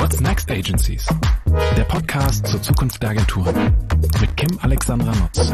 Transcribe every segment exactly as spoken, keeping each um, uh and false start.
What's Next Agencies? Der Podcast zur Zukunft der Agenturen mit Kim Alexandra Nutz.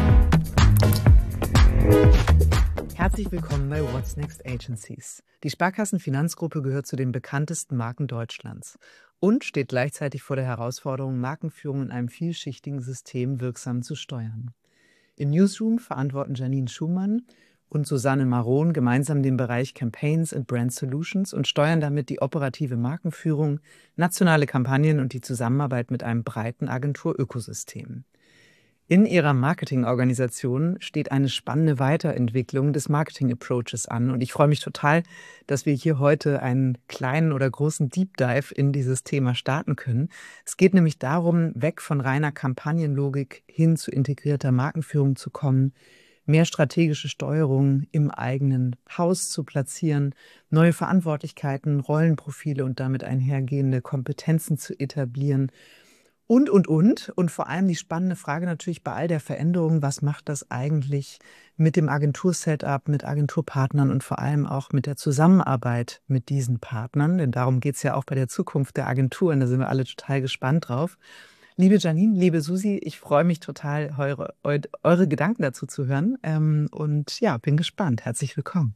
Herzlich willkommen bei What's Next Agencies. Die Sparkassen-Finanzgruppe gehört zu den bekanntesten Marken Deutschlands und steht gleichzeitig vor der Herausforderung, Markenführung in einem vielschichtigen System wirksam zu steuern. Im Newsroom verantworten Janine Schumann und Susanne Maron gemeinsam den Bereich Campaigns and Brand Solutions und steuern damit die operative Markenführung, nationale Kampagnen und die Zusammenarbeit mit einem breiten Agenturökosystem. In ihrer Marketingorganisation steht eine spannende Weiterentwicklung des Marketing-Approaches an und ich freue mich total, dass wir hier heute einen kleinen oder großen Deep Dive in dieses Thema starten können. Es geht nämlich darum, weg von reiner Kampagnenlogik hin zu integrierter Markenführung zu kommen, mehr strategische Steuerung im eigenen Haus zu platzieren, neue Verantwortlichkeiten, Rollenprofile und damit einhergehende Kompetenzen zu etablieren und, und, und. Und vor allem die spannende Frage natürlich bei all der Veränderung, was macht das eigentlich mit dem Agentursetup, mit Agenturpartnern und vor allem auch mit der Zusammenarbeit mit diesen Partnern, denn darum geht es ja auch bei der Zukunft der Agenturen, da sind wir alle total gespannt drauf. Liebe Janine, liebe Susi, ich freue mich total, eure, eure Gedanken dazu zu hören ähm, und ja, bin gespannt. Herzlich willkommen.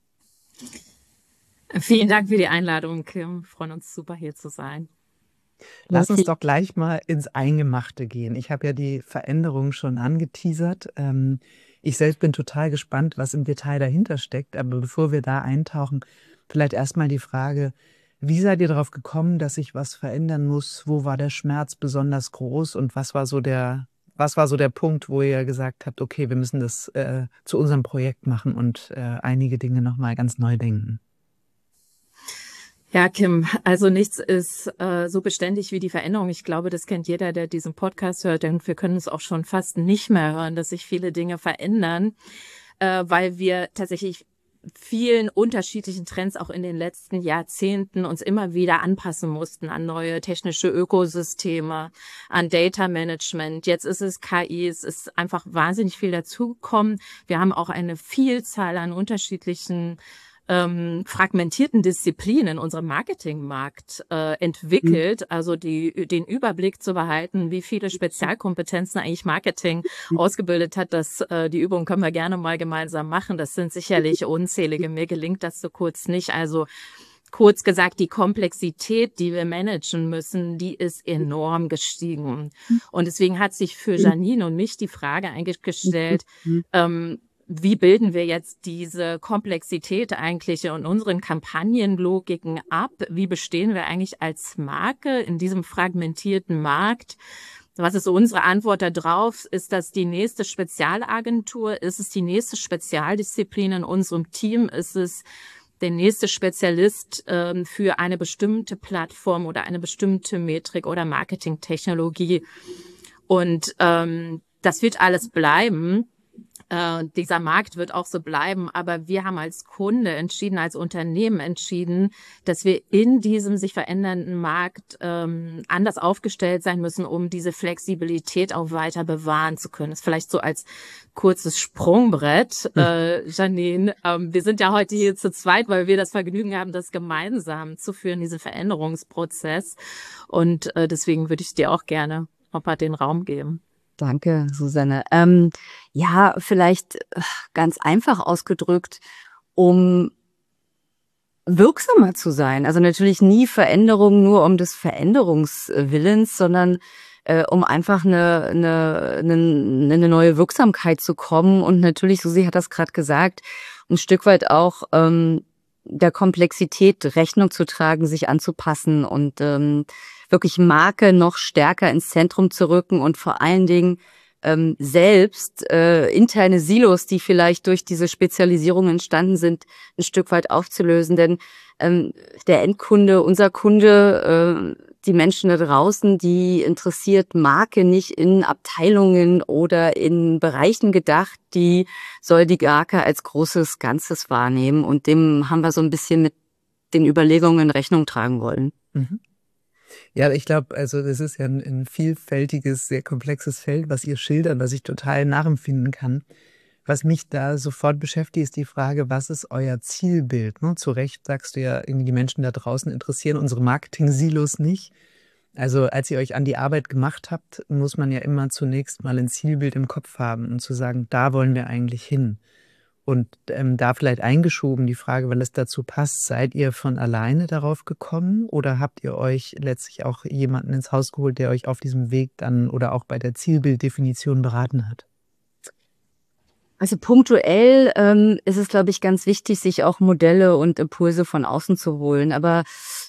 Vielen Dank für die Einladung, Kim. Wir freuen uns super, hier zu sein. Lass uns doch gleich mal ins Eingemachte gehen. Ich habe ja die Veränderungen schon angeteasert. Ähm, ich selbst bin total gespannt, was im Detail dahinter steckt. Aber bevor wir da eintauchen, vielleicht erstmal die Frage, wie seid ihr darauf gekommen, dass sich was verändern muss? Wo war der Schmerz besonders groß und was war so der, was war so der Punkt, wo ihr gesagt habt, okay, wir müssen das äh, zu unserem Projekt machen und äh, einige Dinge nochmal ganz neu denken? Ja, Kim, also nichts ist äh, so beständig wie die Veränderung. Ich glaube, das kennt jeder, der diesen Podcast hört, denn wir können es auch schon fast nicht mehr hören, dass sich viele Dinge verändern, äh, weil wir tatsächlich vielen unterschiedlichen Trends auch in den letzten Jahrzehnten uns immer wieder anpassen mussten an neue technische Ökosysteme, an Data Management. Jetzt ist es K I, es ist einfach wahnsinnig viel dazugekommen. Wir haben auch eine Vielzahl an unterschiedlichen ähm, fragmentierten Disziplinen in unserem Marketingmarkt äh, entwickelt, also die den Überblick zu behalten, wie viele Spezialkompetenzen eigentlich Marketing ausgebildet hat. Das äh, die Übung können wir gerne mal gemeinsam machen. Das sind sicherlich unzählige. Mir gelingt das so kurz nicht. Also kurz gesagt, die Komplexität, die wir managen müssen, die ist enorm gestiegen. Und deswegen hat sich für Janine und mich die Frage eigentlich gestellt, ähm, wie bilden wir jetzt diese Komplexität eigentlich in unseren Kampagnenlogiken ab? Wie bestehen wir eigentlich als Marke in diesem fragmentierten Markt? Was ist unsere Antwort darauf? Ist das die nächste Spezialagentur? Ist es die nächste Spezialdisziplin in unserem Team? Ist es der nächste Spezialist ähm, für eine bestimmte Plattform oder eine bestimmte Metrik oder Marketingtechnologie? Und ähm, das wird alles bleiben. Äh, dieser Markt wird auch so bleiben, aber wir haben als Kunde entschieden, als Unternehmen entschieden, dass wir in diesem sich verändernden Markt ähm, anders aufgestellt sein müssen, um diese Flexibilität auch weiter bewahren zu können. Das ist vielleicht so als kurzes Sprungbrett, äh, Janine. Ähm, wir sind ja heute hier zu zweit, weil wir das Vergnügen haben, das gemeinsam zu führen, diesen Veränderungsprozess. Und äh, deswegen würde ich dir auch gerne nochmal den Raum geben. Danke, Susanne. Ähm, ja, vielleicht ganz einfach ausgedrückt, um wirksamer zu sein. Also natürlich nie Veränderung nur um des Veränderungswillens, sondern äh, um einfach eine, eine, eine, eine neue Wirksamkeit zu kommen. Und natürlich, Susi hat das gerade gesagt, ein Stück weit auch ähm, der Komplexität Rechnung zu tragen, sich anzupassen und ähm, wirklich Marke noch stärker ins Zentrum zu rücken und vor allen Dingen ähm, selbst äh, interne Silos, die vielleicht durch diese Spezialisierung entstanden sind, ein Stück weit aufzulösen. Denn ähm, der Endkunde, unser Kunde, äh, die Menschen da draußen, die interessiert Marke nicht in Abteilungen oder in Bereichen gedacht, die soll die Marke als großes Ganzes wahrnehmen. Und dem haben wir so ein bisschen mit den Überlegungen Rechnung tragen wollen. Mhm. Ja, ich glaube, also das ist ja ein, ein vielfältiges, sehr komplexes Feld, was ihr schildert, was ich total nachempfinden kann. Was mich da sofort beschäftigt, ist die Frage, was ist euer Zielbild? Ne? Zu Recht sagst du ja, irgendwie die Menschen da draußen interessieren unsere Marketing-Silos nicht. Also als ihr euch an die Arbeit gemacht habt, muss man ja immer zunächst mal ein Zielbild im Kopf haben und zu sagen, da wollen wir eigentlich hin. Und ähm, da vielleicht eingeschoben die Frage, weil es dazu passt, seid ihr von alleine darauf gekommen oder habt ihr euch letztlich auch jemanden ins Haus geholt, der euch auf diesem Weg dann oder auch bei der Zielbilddefinition beraten hat? Also punktuell ähm, ist es, glaube ich, ganz wichtig, sich auch Modelle und Impulse von außen zu holen. Aber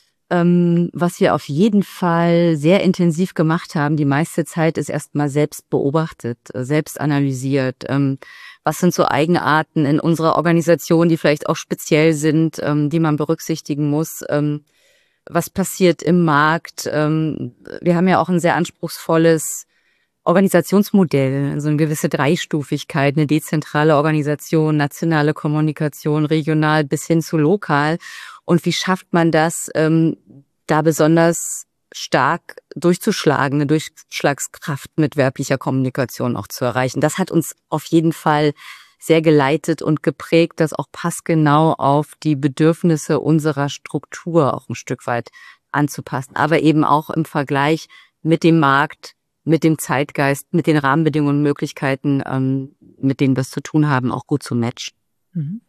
ähm, was wir auf jeden Fall sehr intensiv gemacht haben, die meiste Zeit, ist erstmal selbst beobachtet, selbst analysiert. Ähm, was sind so Eigenarten in unserer Organisation, die vielleicht auch speziell sind, ähm, die man berücksichtigen muss? Ähm, was passiert im Markt? Ähm, wir haben ja auch ein sehr anspruchsvolles Organisationsmodell, also eine gewisse Dreistufigkeit, eine dezentrale Organisation, nationale Kommunikation, regional bis hin zu lokal. Und wie schafft man das, ähm, da besonders stark durchzuschlagen, eine Durchschlagskraft mit verblicher Kommunikation auch zu erreichen? Das hat uns auf jeden Fall sehr geleitet und geprägt, das auch passgenau auf die Bedürfnisse unserer Struktur auch ein Stück weit anzupassen, aber eben auch im Vergleich mit dem Markt, mit dem Zeitgeist, mit den Rahmenbedingungen und Möglichkeiten, ähm, mit denen wir es zu tun haben, auch gut zu matchen. Mhm.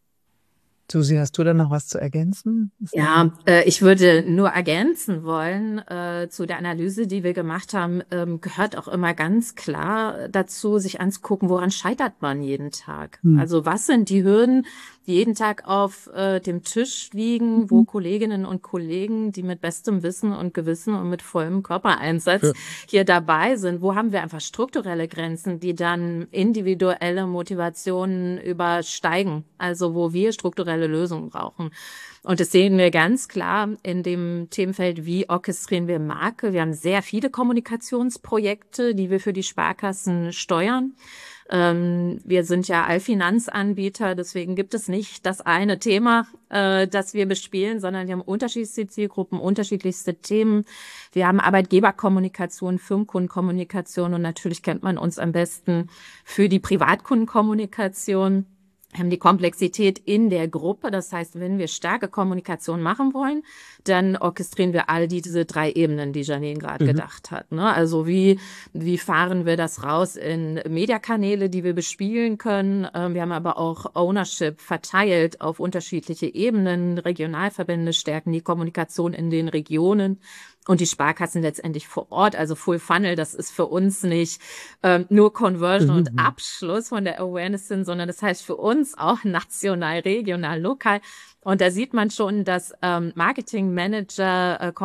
Susi, hast du da noch was zu ergänzen? Ja, äh, ich würde nur ergänzen wollen, äh, zu der Analyse, die wir gemacht haben, ähm, gehört auch immer ganz klar dazu, sich anzugucken, woran scheitert man jeden Tag? Hm. Also was sind die Hürden, die jeden Tag auf äh, dem Tisch liegen, mhm. wo Kolleginnen und Kollegen, die mit bestem Wissen und Gewissen und mit vollem Körpereinsatz ja. hier dabei sind? Wo haben wir einfach strukturelle Grenzen, die dann individuelle Motivationen übersteigen? Also wo wir strukturelle Lösungen brauchen. Und das sehen wir ganz klar in dem Themenfeld, wie orchestrieren wir Marke. Wir haben sehr viele Kommunikationsprojekte, die wir für die Sparkassen steuern. Ähm, wir sind ja Allfinanzanbieter, deswegen gibt es nicht das eine Thema, äh, das wir bespielen, sondern wir haben unterschiedlichste Zielgruppen, unterschiedlichste Themen. Wir haben Arbeitgeberkommunikation, Firmenkundenkommunikation und natürlich kennt man uns am besten für die Privatkundenkommunikation. Wir haben die Komplexität in der Gruppe. Das heißt, wenn wir starke Kommunikation machen wollen, dann orchestrieren wir all diese drei Ebenen, die Janine gerade mhm. gedacht hat. Ne? Also wie, wie fahren wir das raus in Mediakanäle, die wir bespielen können. Wir haben aber auch Ownership verteilt auf unterschiedliche Ebenen. Regionalverbände stärken die Kommunikation in den Regionen. Und die Sparkassen letztendlich vor Ort, also Full Funnel, das ist für uns nicht ähm, nur Conversion mhm. und Abschluss von der Awareness sind, sondern das heißt für uns auch national, regional, lokal. Und da sieht man schon, dass ähm, Marketingmanager, äh,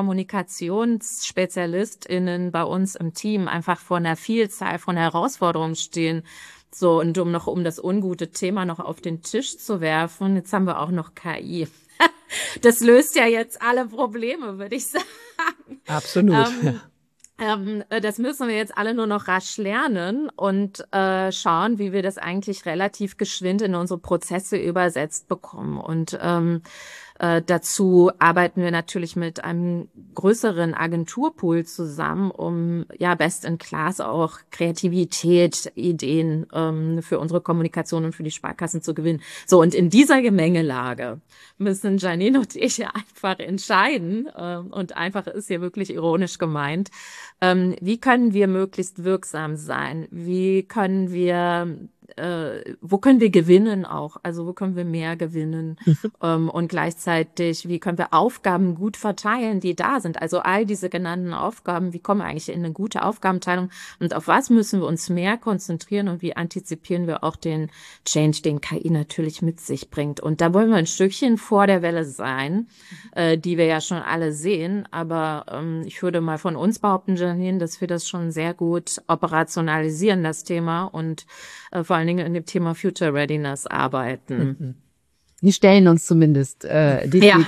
KommunikationsspezialistInnen bei uns im Team einfach vor einer Vielzahl von Herausforderungen stehen. So, und um noch um das ungute Thema noch auf den Tisch zu werfen, jetzt haben wir auch noch K I. Das löst ja jetzt alle Probleme, würde ich sagen. Absolut. Ähm, ähm, das müssen wir jetzt alle nur noch rasch lernen und äh, schauen, wie wir das eigentlich relativ geschwind in unsere Prozesse übersetzt bekommen. Und ähm, äh, dazu arbeiten wir natürlich mit einem größeren Agenturpool zusammen, um ja best in class auch Kreativität, Ideen ähm, für unsere Kommunikation und für die Sparkassen zu gewinnen. So, und in dieser Gemengelage müssen Janine und ich ja einfach entscheiden, äh, und einfach ist hier wirklich ironisch gemeint, ähm, wie können wir möglichst wirksam sein? Wie können wir Äh, wo können wir gewinnen auch? Also wo können wir mehr gewinnen? Mhm. Ähm, und gleichzeitig, wie können wir Aufgaben gut verteilen, die da sind? Also all diese genannten Aufgaben, wie kommen wir eigentlich in eine gute Aufgabenteilung? Und auf was müssen wir uns mehr konzentrieren? Und wie antizipieren wir auch den Change, den K I natürlich mit sich bringt? Und da wollen wir ein Stückchen vor der Welle sein, mhm. äh, die wir ja schon alle sehen. Aber ähm, ich würde mal von uns behaupten, Janine, dass wir das schon sehr gut operationalisieren, das Thema, und äh, vor allen Dingen in dem Thema Future Readiness arbeiten. Wir stellen uns zumindest äh, die ja.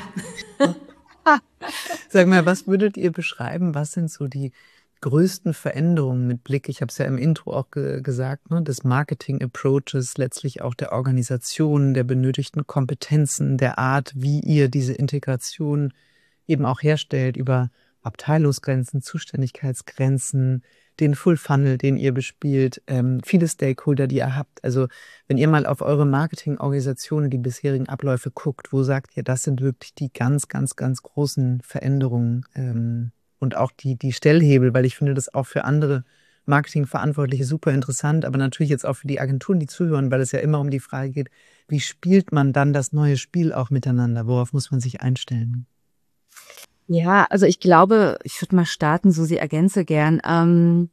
Sag mal, was würdet ihr beschreiben? Was sind so die größten Veränderungen mit Blick, ich habe es ja im Intro auch ge gesagt, ne, des Marketing-Approaches, letztlich auch der Organisation, der benötigten Kompetenzen, der Art, wie ihr diese Integration eben auch herstellt über Abteilungsgrenzen, Zuständigkeitsgrenzen, den Full Funnel, den ihr bespielt, ähm, viele Stakeholder, die ihr habt. Also wenn ihr mal auf eure Marketingorganisationen, die bisherigen Abläufe guckt, wo sagt ihr, das sind wirklich die ganz, ganz, ganz großen Veränderungen ähm, und auch die, die Stellhebel, weil ich finde das auch für andere Marketingverantwortliche super interessant, aber natürlich jetzt auch für die Agenturen, die zuhören, weil es ja immer um die Frage geht, wie spielt man dann das neue Spiel auch miteinander? Worauf muss man sich einstellen? Ja, also ich glaube, ich würde mal starten, so sie ergänze gern. Ähm,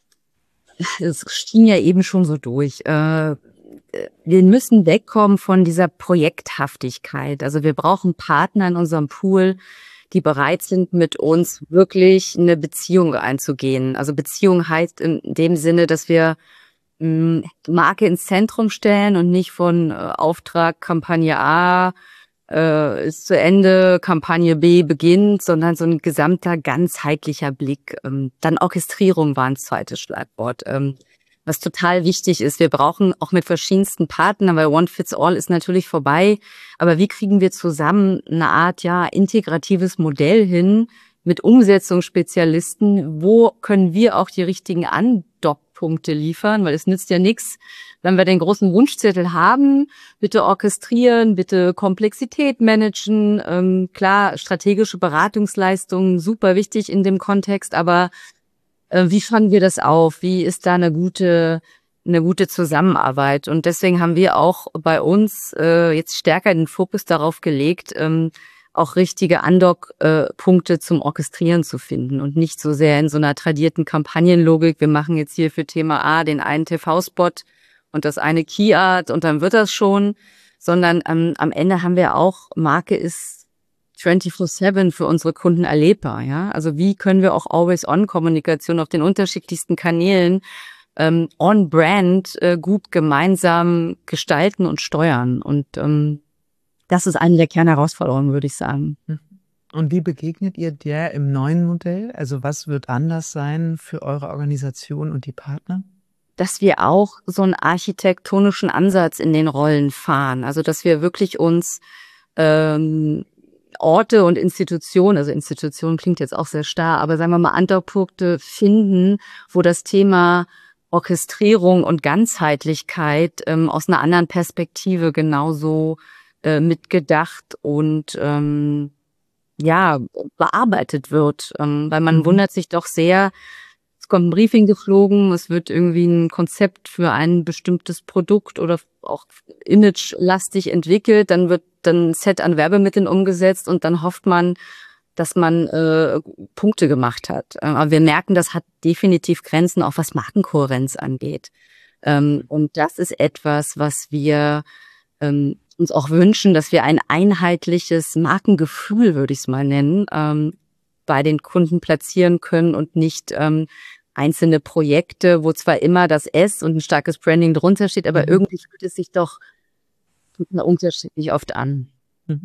es schien ja eben schon so durch. Äh, wir müssen wegkommen von dieser Projekthaftigkeit. Also wir brauchen Partner in unserem Pool, die bereit sind, mit uns wirklich eine Beziehung einzugehen. Also Beziehung heißt in dem Sinne, dass wir mh, Marke ins Zentrum stellen und nicht von äh, Auftrag Kampagne A äh, ist zu Ende, Kampagne B beginnt, sondern so ein gesamter, ganzheitlicher Blick. Ähm, dann Orchestrierung war ein zweites Schlagwort. Ähm, was total wichtig ist. Wir brauchen auch mit verschiedensten Partnern, weil One Fits All ist natürlich vorbei. Aber wie kriegen wir zusammen eine Art, ja, integratives Modell hin mit Umsetzungsspezialisten? Wo können wir auch die richtigen Andockpunkte liefern? Weil es nützt ja nichts, wenn wir den großen Wunschzettel haben, bitte orchestrieren, bitte Komplexität managen. Ähm, klar, strategische Beratungsleistungen, super wichtig in dem Kontext, aber wie fangen wir das auf? Wie ist da eine gute, eine gute Zusammenarbeit? Und deswegen haben wir auch bei uns äh, jetzt stärker den Fokus darauf gelegt, ähm, auch richtige Andock-Punkte äh, zum Orchestrieren zu finden und nicht so sehr in so einer tradierten Kampagnenlogik. Wir machen jetzt hier für Thema A den einen T V-Spot und das eine Key-Art und dann wird das schon, sondern ähm, am Ende haben wir auch, Marke ist vierundzwanzig sieben für unsere Kunden erlebbar, ja. Also wie können wir auch Always-on-Kommunikation auf den unterschiedlichsten Kanälen ähm, on-brand äh, gut gemeinsam gestalten und steuern? Und ähm, das ist eine der Kernherausforderungen, würde ich sagen. Und wie begegnet ihr der im neuen Modell? Also was wird anders sein für eure Organisation und die Partner? Dass wir auch so einen architektonischen Ansatz in den Rollen fahren. Also dass wir wirklich uns ähm, Orte und Institutionen, also Institutionen klingt jetzt auch sehr starr, aber sagen wir mal Andockpunkte finden, wo das Thema Orchestrierung und Ganzheitlichkeit ähm, aus einer anderen Perspektive genauso äh, mitgedacht und ähm, ja bearbeitet wird, ähm, weil man mhm. wundert sich doch sehr. Es kommt ein Briefing geflogen, es wird irgendwie ein Konzept für ein bestimmtes Produkt oder auch imagelastig entwickelt, dann wird dann ein Set an Werbemitteln umgesetzt und dann hofft man, dass man äh, Punkte gemacht hat. Aber wir merken, das hat definitiv Grenzen, auch was Markenkohärenz angeht. Ähm, und das ist etwas, was wir ähm, uns auch wünschen, dass wir ein einheitliches Markengefühl, würde ich es mal nennen, ähm, bei den Kunden platzieren können und nicht ähm, einzelne Projekte, wo zwar immer das S und ein starkes Branding drunter steht, aber mhm. irgendwie fühlt es sich doch unterschiedlich oft an. Mhm.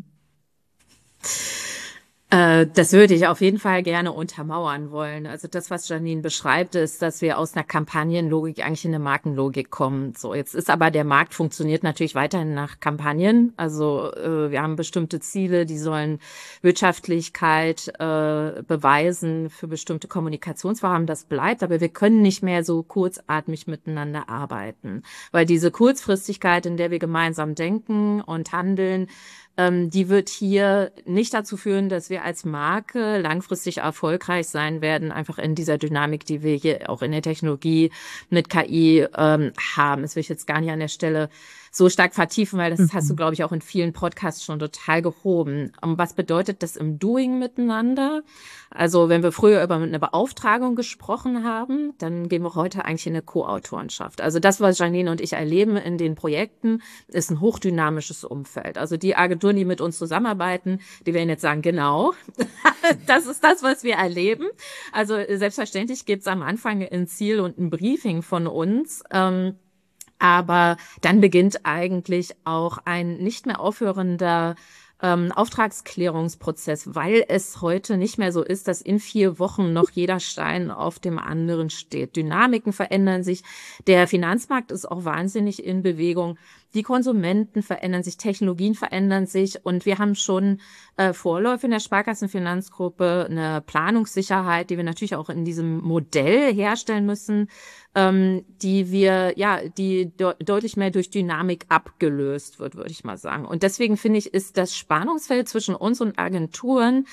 Das würde ich auf jeden Fall gerne untermauern wollen. Also das, was Janine beschreibt, ist, dass wir aus einer Kampagnenlogik eigentlich in eine Markenlogik kommen. So, jetzt ist aber der Markt funktioniert natürlich weiterhin nach Kampagnen. Also äh, wir haben bestimmte Ziele, die sollen Wirtschaftlichkeit äh, beweisen für bestimmte Kommunikationsvorhaben. Das bleibt, aber wir können nicht mehr so kurzatmig miteinander arbeiten, weil diese Kurzfristigkeit, in der wir gemeinsam denken und handeln, die wird hier nicht dazu führen, dass wir als Marke langfristig erfolgreich sein werden, einfach in dieser Dynamik, die wir hier auch in der Technologie mit K I ähm, haben. Das will ich jetzt gar nicht an der Stelle so stark vertiefen, weil das mhm. hast du, glaube ich, auch in vielen Podcasts schon total gehoben. Und was bedeutet das im Doing miteinander? Also wenn wir früher über eine Beauftragung gesprochen haben, dann gehen wir heute eigentlich in eine Co-Autorenschaft. Also das, was Janine und ich erleben in den Projekten, ist ein hochdynamisches Umfeld. Also die Agenturen, die mit uns zusammenarbeiten, die werden jetzt sagen, genau, das ist das, was wir erleben. Also selbstverständlich gibt es am Anfang ein Ziel und ein Briefing von uns, ähm, aber dann beginnt eigentlich auch ein nicht mehr aufhörender ähm, Auftragsklärungsprozess, weil es heute nicht mehr so ist, dass in vier Wochen noch jeder Stein auf dem anderen steht. Dynamiken verändern sich. Der Finanzmarkt ist auch wahnsinnig in Bewegung. Die Konsumenten verändern sich, Technologien verändern sich und wir haben schon äh, Vorläufe in der Sparkassenfinanzgruppe, eine Planungssicherheit, die wir natürlich auch in diesem Modell herstellen müssen, ähm, die wir, ja, die de- deutlich mehr durch Dynamik abgelöst wird, würde ich mal sagen. Und deswegen finde ich, ist das Spannungsfeld zwischen uns und Agenturen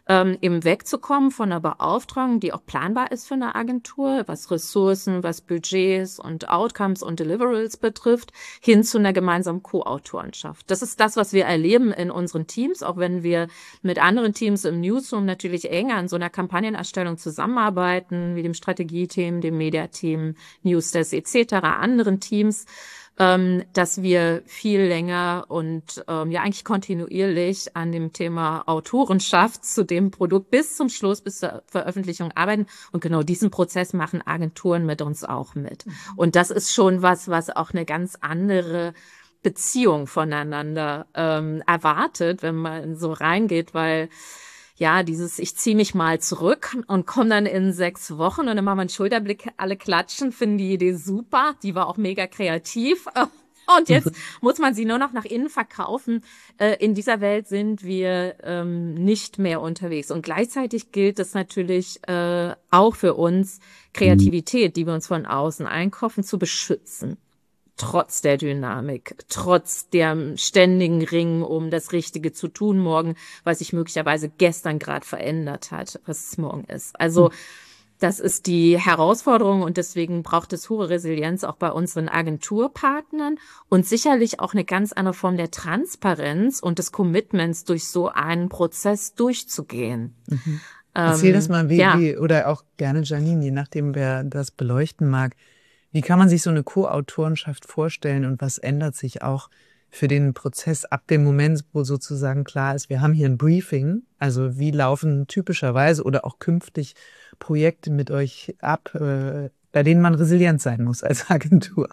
ähm, eben wegzukommen von einer Beauftragung, die auch planbar ist für eine Agentur, was Ressourcen, was Budgets und Outcomes und Deliverables betrifft, hin zu einer gemeinsamen Co-Autorenschaft. Das ist das, was wir erleben in unseren Teams, auch wenn wir mit anderen Teams im Newsroom natürlich enger an so einer Kampagnenerstellung zusammenarbeiten, wie dem Strategieteam, dem Mediateam, Newsdesk et cetera, anderen Teams, ähm, dass wir viel länger und ähm, ja eigentlich kontinuierlich an dem Thema Autorenschaft zu dem Produkt bis zum Schluss, bis zur Veröffentlichung arbeiten. Und genau diesen Prozess machen Agenturen mit uns auch mit. Und das ist schon was, was auch eine ganz andere Beziehung voneinander ähm, erwartet, wenn man so reingeht, weil ja, dieses, ich ziehe mich mal zurück und komme dann in sechs Wochen und dann machen wir einen Schulterblick, alle klatschen, finden die Idee super, die war auch mega kreativ und jetzt muss man sie nur noch nach innen verkaufen. In dieser Welt sind wir ähm, nicht mehr unterwegs und gleichzeitig gilt es natürlich äh, auch für uns, Kreativität, die wir uns von außen einkaufen, zu beschützen. Trotz der Dynamik, trotz der ständigen Ringen um das Richtige zu tun morgen, was sich möglicherweise gestern gerade verändert hat, was es morgen ist. Also das ist die Herausforderung und deswegen braucht es hohe Resilienz auch bei unseren Agenturpartnern und sicherlich auch eine ganz andere Form der Transparenz und des Commitments, durch so einen Prozess durchzugehen. Mhm. Erzähl ähm, das mal, wie, ja. wie, oder auch gerne Janine, je nachdem, wer das beleuchten mag. Wie kann man sich so eine Co-Autorenschaft vorstellen und was ändert sich auch für den Prozess ab dem Moment, wo sozusagen klar ist, wir haben hier ein Briefing, also wie laufen typischerweise oder auch künftig Projekte mit euch ab, äh, bei denen man resilient sein muss als Agentur?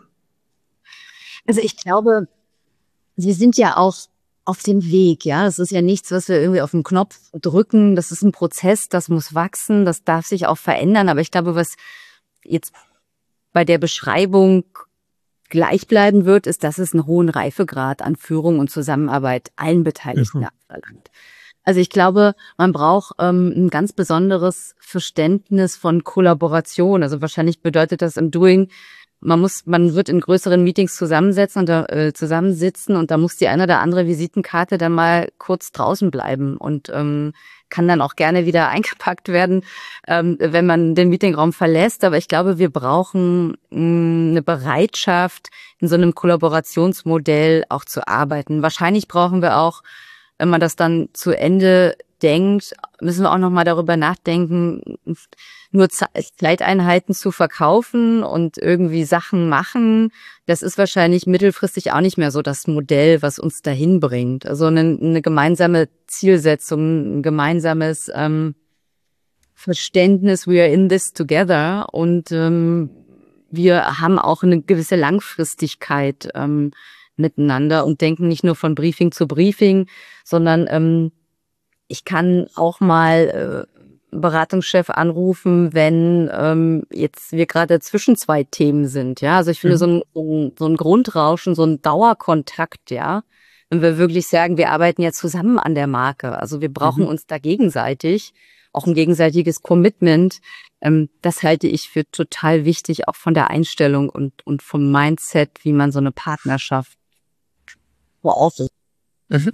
Also ich glaube, Sie sind ja auch auf dem Weg, ja. Das ist ja nichts, was wir irgendwie auf den Knopf drücken. Das ist ein Prozess, das muss wachsen, das darf sich auch verändern. Aber ich glaube, was jetzt bei der Beschreibung gleich bleiben wird, ist, dass es einen hohen Reifegrad an Führung und Zusammenarbeit allen Beteiligten Mhm. abverlangt. Also ich glaube, man braucht ähm, ein ganz besonderes Verständnis von Kollaboration. Also wahrscheinlich bedeutet das im Doing, man muss, man wird in größeren Meetings zusammensetzen und da, äh, zusammensitzen und da muss die eine oder andere Visitenkarte dann mal kurz draußen bleiben und ähm, kann dann auch gerne wieder eingepackt werden, ähm, wenn man den Meetingraum verlässt. Aber ich glaube, wir brauchen mh, eine Bereitschaft, in so einem Kollaborationsmodell auch zu arbeiten. Wahrscheinlich brauchen wir auch, wenn man das dann zu Ende denkt, müssen wir auch noch mal darüber nachdenken, nur Zeiteinheiten zu verkaufen und irgendwie Sachen machen. Das ist wahrscheinlich mittelfristig auch nicht mehr so das Modell, was uns dahin bringt. Also eine, eine gemeinsame Zielsetzung, ein gemeinsames ähm, Verständnis, we are in this together und ähm, wir haben auch eine gewisse Langfristigkeit ähm, miteinander und denken nicht nur von Briefing zu Briefing, sondern ähm, ich kann auch mal äh, Beratungschef anrufen, wenn ähm, jetzt wir gerade zwischen zwei Themen sind. Ja, also ich finde mhm. so, ein, so, ein, so ein Grundrauschen, so ein Dauerkontakt, ja, wenn wir wirklich sagen, wir arbeiten ja zusammen an der Marke. Also wir brauchen mhm. uns da gegenseitig, auch ein gegenseitiges Commitment. Ähm, das halte ich für total wichtig, auch von der Einstellung und und vom Mindset, wie man so eine Partnerschaft voraussetzt. Mhm.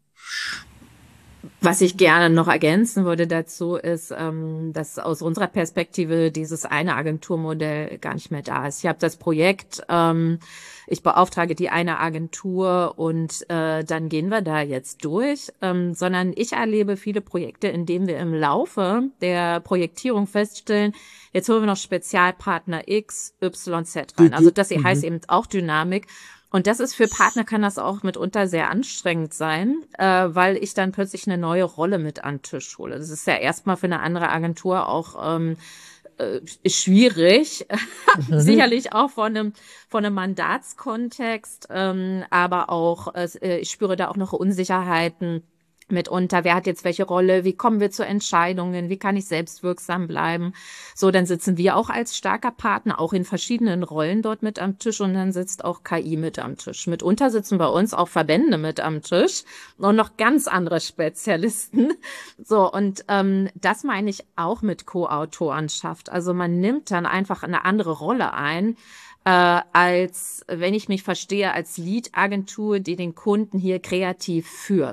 Was ich gerne noch ergänzen würde dazu ist, ähm, dass aus unserer Perspektive dieses eine Agenturmodell gar nicht mehr da ist. Ich habe das Projekt, ähm, ich beauftrage die eine Agentur und äh, dann gehen wir da jetzt durch, ähm, sondern ich erlebe viele Projekte, in denen wir im Laufe der Projektierung feststellen, jetzt holen wir noch Spezialpartner X, Y, Z rein. Also das hier mhm. heißt eben auch Dynamik. Und das ist für Partner, kann das auch mitunter sehr anstrengend sein, äh, weil ich dann plötzlich eine neue Rolle mit an den Tisch hole. Das ist ja erstmal für eine andere Agentur auch ähm, äh, schwierig, mhm. sicherlich auch von einem von einem Mandatskontext, ähm, aber auch äh, ich spüre da auch noch Unsicherheiten mitunter, wer hat jetzt welche Rolle, wie kommen wir zu Entscheidungen, wie kann ich selbstwirksam bleiben. So, dann sitzen wir auch als starker Partner, auch in verschiedenen Rollen dort mit am Tisch und dann sitzt auch K I mit am Tisch. Mitunter sitzen bei uns auch Verbände mit am Tisch und noch ganz andere Spezialisten. So, und ähm, das meine ich auch mit Co-Autorenschaft. Also man nimmt dann einfach eine andere Rolle ein, äh, als, wenn ich mich verstehe, als Lead-Agentur, die den Kunden hier kreativ führt.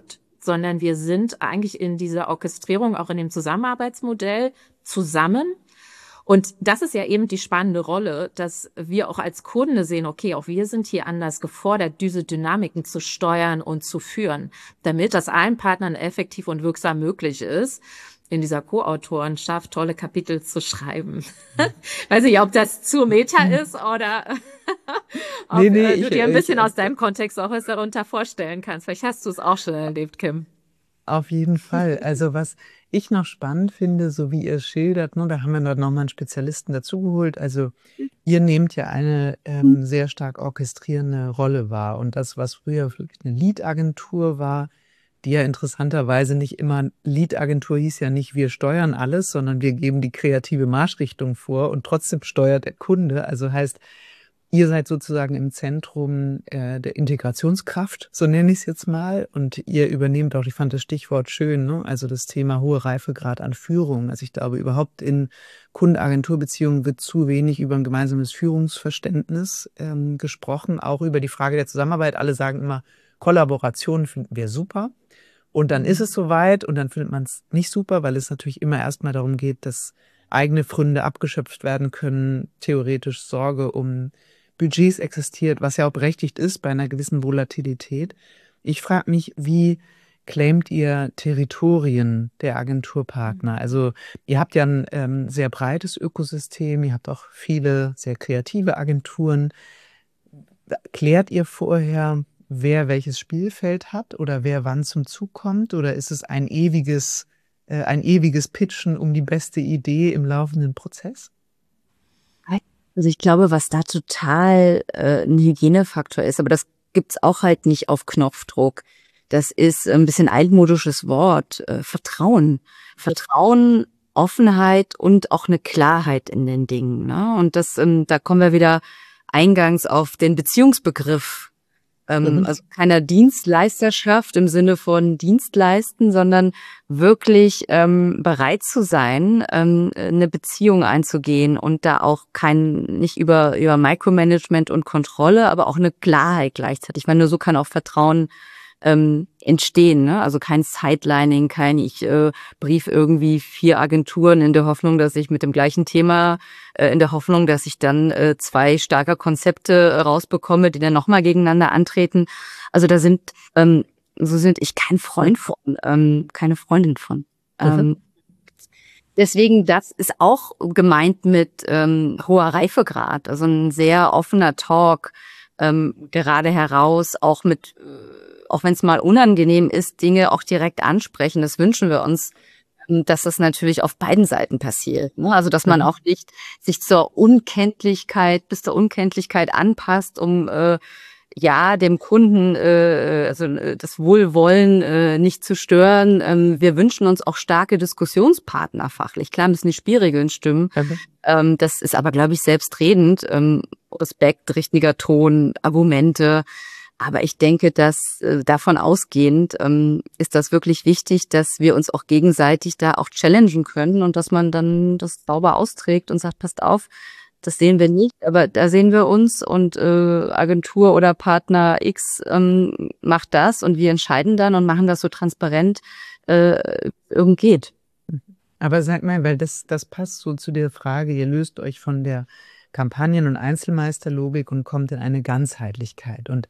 sondern wir sind eigentlich in dieser Orchestrierung, auch in dem Zusammenarbeitsmodell zusammen. Und das ist ja eben die spannende Rolle, dass wir auch als Kunde sehen, okay, auch wir sind hier anders gefordert, diese Dynamiken zu steuern und zu führen, damit das allen Partnern effektiv und wirksam möglich ist, in dieser Co-Autorenschaft tolle Kapitel zu schreiben. Weiß nicht, ob das zu Meta ist oder ob nee, nee, äh, du ich, dir ein bisschen ich, aus deinem Kontext auch was darunter vorstellen kannst. Vielleicht hast du es auch schon erlebt, Kim. Auf jeden Fall. Also was ich noch spannend finde, so wie ihr es schildert, ne, da haben wir noch mal einen Spezialisten dazugeholt. Also ihr nehmt ja eine ähm, sehr stark orchestrierende Rolle wahr. Und das, was früher wirklich eine Lead-Agentur war, die ja interessanterweise nicht immer, Lead-Agentur hieß ja nicht, wir steuern alles, sondern wir geben die kreative Marschrichtung vor und trotzdem steuert der Kunde. Also heißt, ihr seid sozusagen im Zentrum äh, der Integrationskraft, so nenne ich es jetzt mal. Und ihr übernehmt auch, ich fand das Stichwort schön, ne? Also das Thema hohe Reifegrad an Führung. Also ich glaube, überhaupt in Kunden-Agentur-Beziehungen wird zu wenig über ein gemeinsames Führungsverständnis ähm, gesprochen, auch über die Frage der Zusammenarbeit. Alle sagen immer, Kollaboration finden wir super. Und dann ist es soweit und dann findet man es nicht super, weil es natürlich immer erstmal darum geht, dass eigene Pfründe abgeschöpft werden können, theoretisch Sorge um Budgets existiert, was ja auch berechtigt ist bei einer gewissen Volatilität. Ich frage mich, wie claimt ihr Territorien der Agenturpartner? Also ihr habt ja ein ähm, sehr breites Ökosystem, ihr habt auch viele sehr kreative Agenturen. Klärt ihr vorher, wer welches Spielfeld hat oder wer wann zum Zug kommt? Oder ist es ein ewiges, äh, ein ewiges Pitchen um die beste Idee im laufenden Prozess? Also ich glaube, was da total äh, ein Hygienefaktor ist, aber das gibt's auch halt nicht auf Knopfdruck. Das ist ein bisschen altmodisches Wort, äh, Vertrauen. Vertrauen, Offenheit und auch eine Klarheit in den Dingen. Ne? Und das, ähm, da kommen wir wieder eingangs auf den Beziehungsbegriff. Ähm, Mhm. Also keiner Dienstleisterschaft im Sinne von Dienstleisten, sondern wirklich ähm, bereit zu sein, ähm, eine Beziehung einzugehen und da auch kein, nicht über, über Micromanagement und Kontrolle, aber auch eine Klarheit gleichzeitig. Ich meine, nur so kann auch Vertrauen ähm, entstehen, ne? Also kein Sidelining, kein ich äh, brief irgendwie vier Agenturen in der Hoffnung, dass ich mit dem gleichen Thema, äh, in der Hoffnung, dass ich dann äh, zwei starke Konzepte äh, rausbekomme, die dann nochmal gegeneinander antreten. Also da sind, ähm, so sind ich kein Freund von, ähm, keine Freundin von. Ähm, deswegen, das ist auch gemeint mit ähm, hoher Reifegrad, also ein sehr offener Talk, ähm, gerade heraus, auch mit äh, auch wenn es mal unangenehm ist, Dinge auch direkt ansprechen. Das wünschen wir uns, dass das natürlich auf beiden Seiten passiert. Ne? Also dass man Mhm. auch nicht sich zur Unkenntlichkeit, bis zur Unkenntlichkeit anpasst, um äh, ja dem Kunden äh, also äh, das Wohlwollen äh, nicht zu stören. Ähm, wir wünschen uns auch starke Diskussionspartner fachlich. Klar müssen die Spielregeln stimmen. Mhm. Ähm, das ist aber, glaube ich, selbstredend. Ähm, Respekt, richtiger Ton, Argumente. Aber ich denke, dass äh, davon ausgehend ähm, ist das wirklich wichtig, dass wir uns auch gegenseitig da auch challengen können und dass man dann das sauber austrägt und sagt, passt auf, das sehen wir nicht, aber da sehen wir uns und äh, Agentur oder Partner X ähm, macht das und wir entscheiden dann und machen das so transparent äh, irgend geht. Aber sag mal, weil das, das passt so zu der Frage, ihr löst euch von der Kampagnen- und Einzelmeisterlogik und kommt in eine Ganzheitlichkeit. Und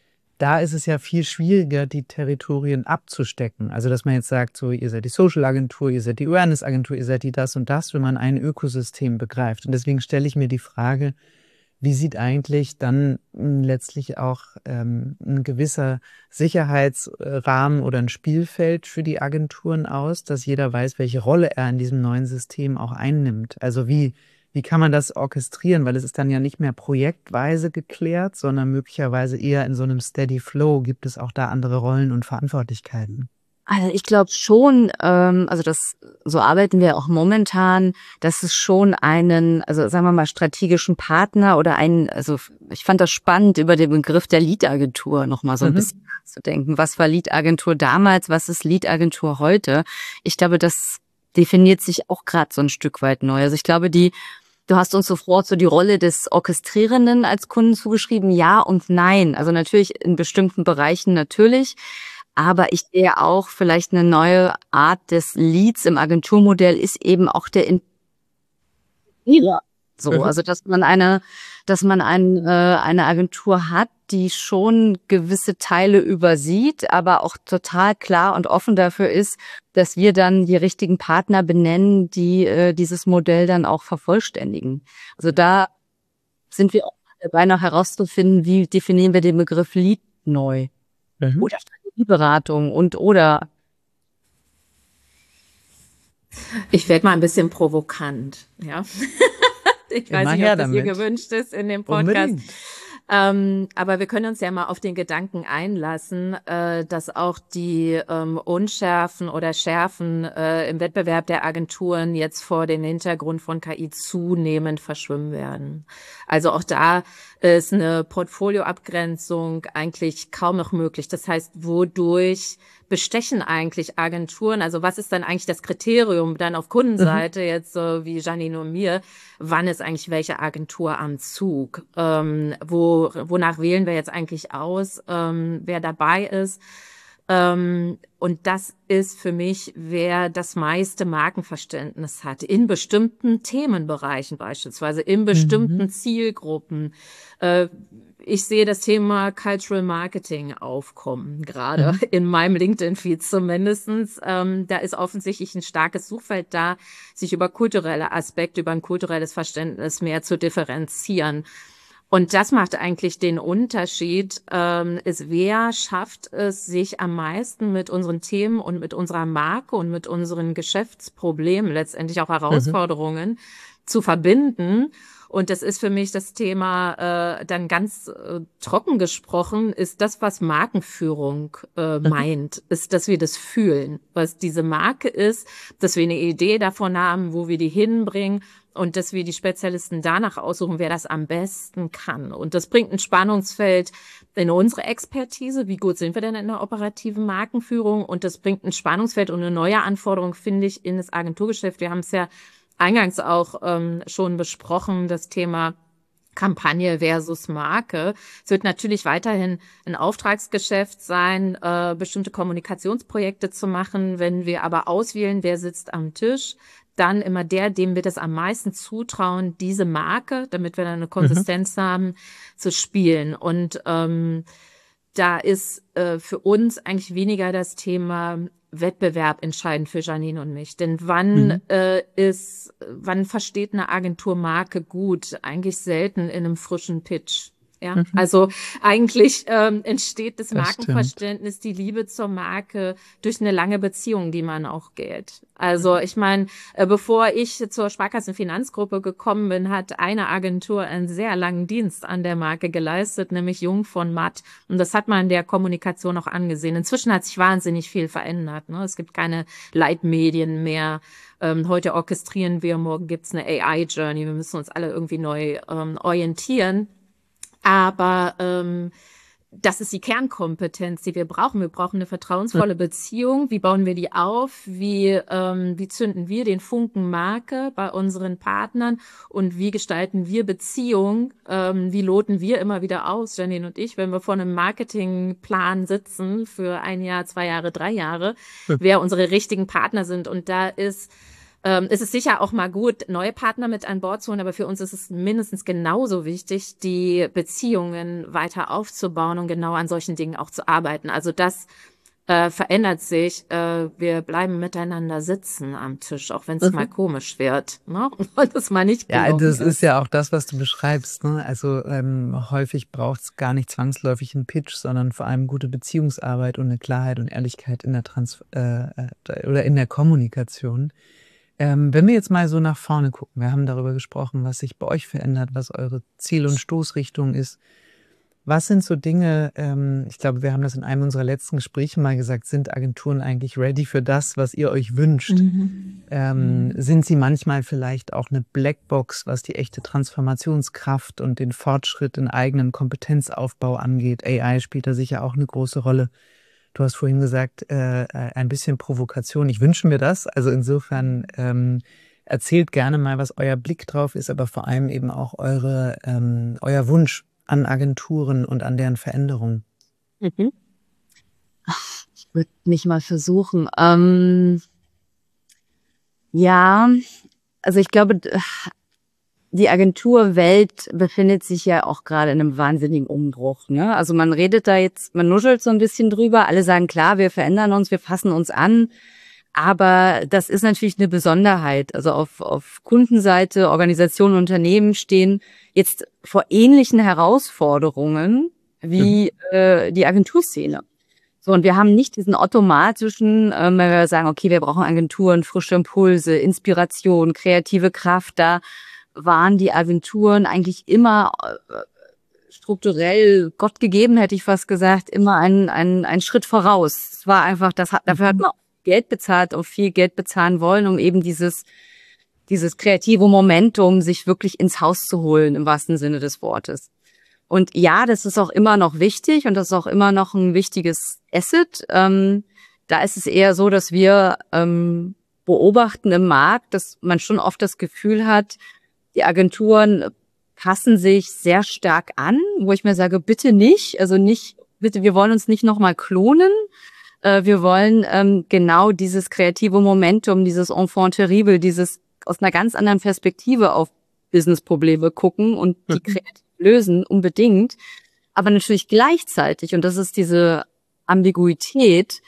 da ist es ja viel schwieriger, die Territorien abzustecken. Also, dass man jetzt sagt, so, ihr seid die Social-Agentur, ihr seid die Awareness-Agentur, ihr seid die das und das, wenn man ein Ökosystem begreift. Und deswegen stelle ich mir die Frage, wie sieht eigentlich dann mh, letztlich auch ähm, ein gewisser Sicherheitsrahmen oder ein Spielfeld für die Agenturen aus, dass jeder weiß, welche Rolle er in diesem neuen System auch einnimmt? Also wie Wie kann man das orchestrieren? Weil es ist dann ja nicht mehr projektweise geklärt, sondern möglicherweise eher in so einem Steady Flow. Gibt es auch da andere Rollen und Verantwortlichkeiten? Also ich glaube schon, ähm, also das, so arbeiten wir auch momentan, dass es schon einen, also sagen wir mal, strategischen Partner oder einen, also ich fand das spannend, über den Begriff der Lead-Agentur nochmal so ein Mhm. bisschen zu denken. Was war Lead-Agentur damals, was ist Lead-Agentur heute? Ich glaube, das definiert sich auch gerade so ein Stück weit neu. Also ich glaube, die Du hast uns sofort so die Rolle des Orchestrierenden als Kunden zugeschrieben, ja und nein. Also natürlich in bestimmten Bereichen natürlich. Aber ich sehe auch vielleicht eine neue Art des Leads im Agenturmodell ist eben auch der Integrierer. So, Mhm. also dass man eine, dass man ein, äh, eine Agentur hat, die schon gewisse Teile übersieht, aber auch total klar und offen dafür ist, dass wir dann die richtigen Partner benennen, die äh, dieses Modell dann auch vervollständigen. Also da sind wir auch dabei, noch herauszufinden, wie definieren wir den Begriff Lead neu Mhm. oder Strategieberatung und oder Ich werde mal ein bisschen provokant, ja. Ich weiß Immer nicht, her ob das hier damit. gewünscht ist in dem Podcast. Unbedingt. Ähm, aber wir können uns ja mal auf den Gedanken einlassen, äh, dass auch die ähm, Unschärfen oder Schärfen äh, im Wettbewerb der Agenturen jetzt vor dem Hintergrund von K I zunehmend verschwimmen werden. Also auch da ist eine Portfolioabgrenzung eigentlich kaum noch möglich. Das heißt, wodurch bestechen eigentlich Agenturen? Also was ist dann eigentlich das Kriterium dann auf Kundenseite, Mhm. jetzt so wie Janine und mir, wann ist eigentlich welche Agentur am Zug? Ähm, wo, wonach wählen wir jetzt eigentlich aus, ähm, wer dabei ist? Ähm, und das ist für mich, wer das meiste Markenverständnis hat, in bestimmten Themenbereichen beispielsweise, in bestimmten Mhm. Zielgruppen. Äh, ich sehe das Thema Cultural Marketing aufkommen, gerade Mhm. in meinem LinkedIn-Feed zumindestens. Ähm, da ist offensichtlich ein starkes Suchfeld da, sich über kulturelle Aspekte, über ein kulturelles Verständnis mehr zu differenzieren. Und das macht eigentlich den Unterschied, ähm, ist, wer schafft es, sich am meisten mit unseren Themen und mit unserer Marke und mit unseren Geschäftsproblemen, letztendlich auch Mhm. Herausforderungen, zu verbinden. Und das ist für mich das Thema, äh, dann ganz äh, trocken gesprochen, ist das, was Markenführung äh, Mhm. meint, ist, dass wir das fühlen, was diese Marke ist, dass wir eine Idee davon haben, wo wir die hinbringen und dass wir die Spezialisten danach aussuchen, wer das am besten kann. Und das bringt ein Spannungsfeld in unsere Expertise. Wie gut sind wir denn in der operativen Markenführung? Und das bringt ein Spannungsfeld und eine neue Anforderung, finde ich, in das Agenturgeschäft. Wir haben es ja eingangs auch ähm, schon besprochen, das Thema Kampagne versus Marke. Es wird natürlich weiterhin ein Auftragsgeschäft sein, äh, bestimmte Kommunikationsprojekte zu machen. Wenn wir aber auswählen, wer sitzt am Tisch, dann immer der, dem wir das am meisten zutrauen, diese Marke, damit wir dann eine Mhm. Konsistenz haben, zu spielen. Und ähm, da ist äh, für uns eigentlich weniger das Thema Wettbewerb entscheidend für Janine und mich. Denn wann Mhm. äh, ist, wann versteht eine Agentur Marke gut? Eigentlich selten in einem frischen Pitch. Ja, Mhm. also eigentlich ähm, entsteht das Das stimmt. Markenverständnis, die Liebe zur Marke durch eine lange Beziehung, die man auch geht. Also Mhm. ich meine, äh, bevor ich zur Sparkassenfinanzgruppe gekommen bin, hat eine Agentur einen sehr langen Dienst an der Marke geleistet, nämlich Jung von Matt. Und das hat man in der Kommunikation auch angesehen. Inzwischen hat sich wahnsinnig viel verändert. Ne? Es gibt keine Leitmedien mehr. Ähm, heute orchestrieren wir, morgen gibt's eine A I-Journey. Wir müssen uns alle irgendwie neu ähm, orientieren. Aber ähm, das ist die Kernkompetenz, die wir brauchen. Wir brauchen eine vertrauensvolle Beziehung. Wie bauen wir die auf? Wie, ähm, wie zünden wir den Funken Marke bei unseren Partnern? Und wie gestalten wir Beziehung? Ähm, wie loten wir immer wieder aus, Janine und ich, wenn wir vor einem Marketingplan sitzen für ein Jahr, zwei Jahre, drei Jahre, Mhm. wer unsere richtigen Partner sind? Und da ist Ähm, es ist sicher auch mal gut, neue Partner mit an Bord zu holen, aber für uns ist es mindestens genauso wichtig, die Beziehungen weiter aufzubauen und genau an solchen Dingen auch zu arbeiten. Also das äh, verändert sich. Äh, wir bleiben miteinander sitzen am Tisch, auch wenn es mal Mhm. komisch wird, ne? Und es mal nicht Ja, gelungen das ist ist. ja auch das, was du beschreibst, ne? Also ähm, häufig braucht es gar nicht zwangsläufig einen Pitch, sondern vor allem gute Beziehungsarbeit und eine Klarheit und Ehrlichkeit in der Trans äh, äh, oder in der Kommunikation. Ähm, wenn wir jetzt mal so nach vorne gucken, wir haben darüber gesprochen, was sich bei euch verändert, was eure Ziel- und Stoßrichtung ist. Was sind so Dinge, ähm, ich glaube, wir haben das in einem unserer letzten Gespräche mal gesagt, sind Agenturen eigentlich ready für das, was ihr euch wünscht? Mhm. Ähm, sind sie manchmal vielleicht auch eine Blackbox, was die echte Transformationskraft und den Fortschritt in eigenen Kompetenzaufbau angeht? A I spielt da sicher auch eine große Rolle. Du hast vorhin gesagt, äh, ein bisschen Provokation. Ich wünsche mir das. Also insofern ähm, erzählt gerne mal, was euer Blick drauf ist, aber vor allem eben auch eure, ähm, euer Wunsch an Agenturen und an deren Veränderung. Mhm. Ich würde nicht mal versuchen. Ähm, ja, also ich glaube, die Agenturwelt befindet sich ja auch gerade in einem wahnsinnigen Umbruch, ne? Also man redet da jetzt, man nuschelt so ein bisschen drüber. Alle sagen, klar, wir verändern uns, wir passen uns an. Aber das ist natürlich eine Besonderheit. Also auf, auf Kundenseite, Organisationen, Unternehmen stehen jetzt vor ähnlichen Herausforderungen wie mhm. äh, die Agenturszene. So, und wir haben nicht diesen automatischen, ähm, wenn wir sagen, okay, wir brauchen Agenturen, frische Impulse, Inspiration, kreative Kraft. Da waren die Agenturen eigentlich immer äh, strukturell, Gott gegeben, hätte ich fast gesagt, immer ein, ein, ein Schritt voraus. Es war einfach, das hat, dafür hat man Geld bezahlt, auch viel Geld bezahlen wollen, um eben dieses, dieses kreative Momentum sich wirklich ins Haus zu holen, im wahrsten Sinne des Wortes. Und ja, das ist auch immer noch wichtig und das ist auch immer noch ein wichtiges Asset. Ähm, da ist es eher so, dass wir ähm, beobachten im Markt, dass man schon oft das Gefühl hat, die Agenturen passen sich sehr stark an, wo ich mir sage, bitte nicht, also nicht, bitte, wir wollen uns nicht nochmal klonen. Wir wollen ähm, genau dieses kreative Momentum, dieses Enfant terrible, dieses aus einer ganz anderen Perspektive auf Businessprobleme gucken und die kreativ lösen, unbedingt. Aber natürlich gleichzeitig, und das ist diese Ambiguität,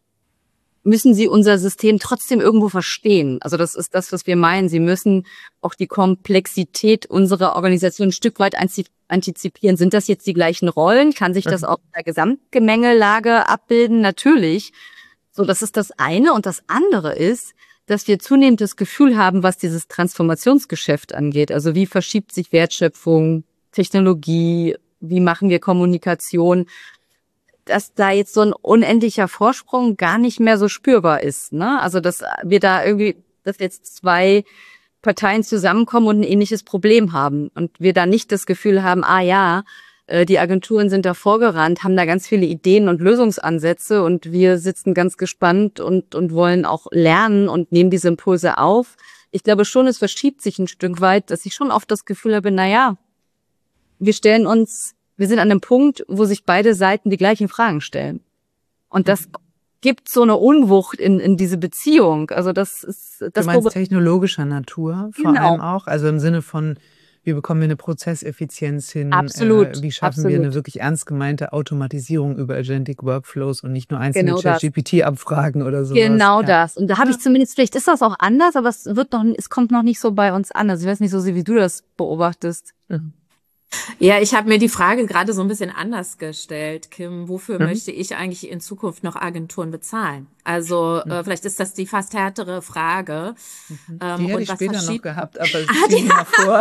müssen sie unser System trotzdem irgendwo verstehen. Also das ist das, was wir meinen. Sie müssen auch die Komplexität unserer Organisation ein Stück weit antizipieren. Sind das jetzt die gleichen Rollen? Kann sich das auch in der Gesamtgemengelage abbilden? Natürlich. So, das ist das eine. Und das andere ist, dass wir zunehmend das Gefühl haben, was dieses Transformationsgeschäft angeht. Also wie verschiebt sich Wertschöpfung, Technologie, wie machen wir Kommunikation, dass da jetzt so ein unendlicher Vorsprung gar nicht mehr so spürbar ist, ne? Also, dass wir da irgendwie, dass jetzt zwei Parteien zusammenkommen und ein ähnliches Problem haben und wir da nicht das Gefühl haben, ah ja, die Agenturen sind da vorgerannt, haben da ganz viele Ideen und Lösungsansätze und wir sitzen ganz gespannt und und wollen auch lernen und nehmen diese Impulse auf. Ich glaube schon, es verschiebt sich ein Stück weit, dass ich schon oft das Gefühl habe, na ja, wir stellen uns Wir sind an einem Punkt, wo sich beide Seiten die gleichen Fragen stellen. Und das gibt so eine Unwucht in, in diese Beziehung. Also das ist das. Du meinst technologischer Natur vor genau. allem auch? Also im Sinne von, wie bekommen wir eine Prozesseffizienz hin? Absolut. Äh, wie schaffen Absolut. wir eine wirklich ernst gemeinte Automatisierung über Agentic Workflows und nicht nur einzelne Genau Chat G P T-Abfragen oder sowas? Genau ja. das. Und da habe ich zumindest, vielleicht ist das auch anders, aber es wird noch, es kommt noch nicht so bei uns an. Also ich weiß nicht so, wie du das beobachtest. Mhm. Ja, ich habe mir die Frage gerade so ein bisschen anders gestellt, Kim. Wofür Mhm. möchte ich eigentlich in Zukunft noch Agenturen bezahlen? Also Mhm. äh, vielleicht ist das die fast härtere Frage. Mhm. Ähm, Die hätte und ich was später noch verschiebt- gehabt, aber Ah, zieh die mal vor.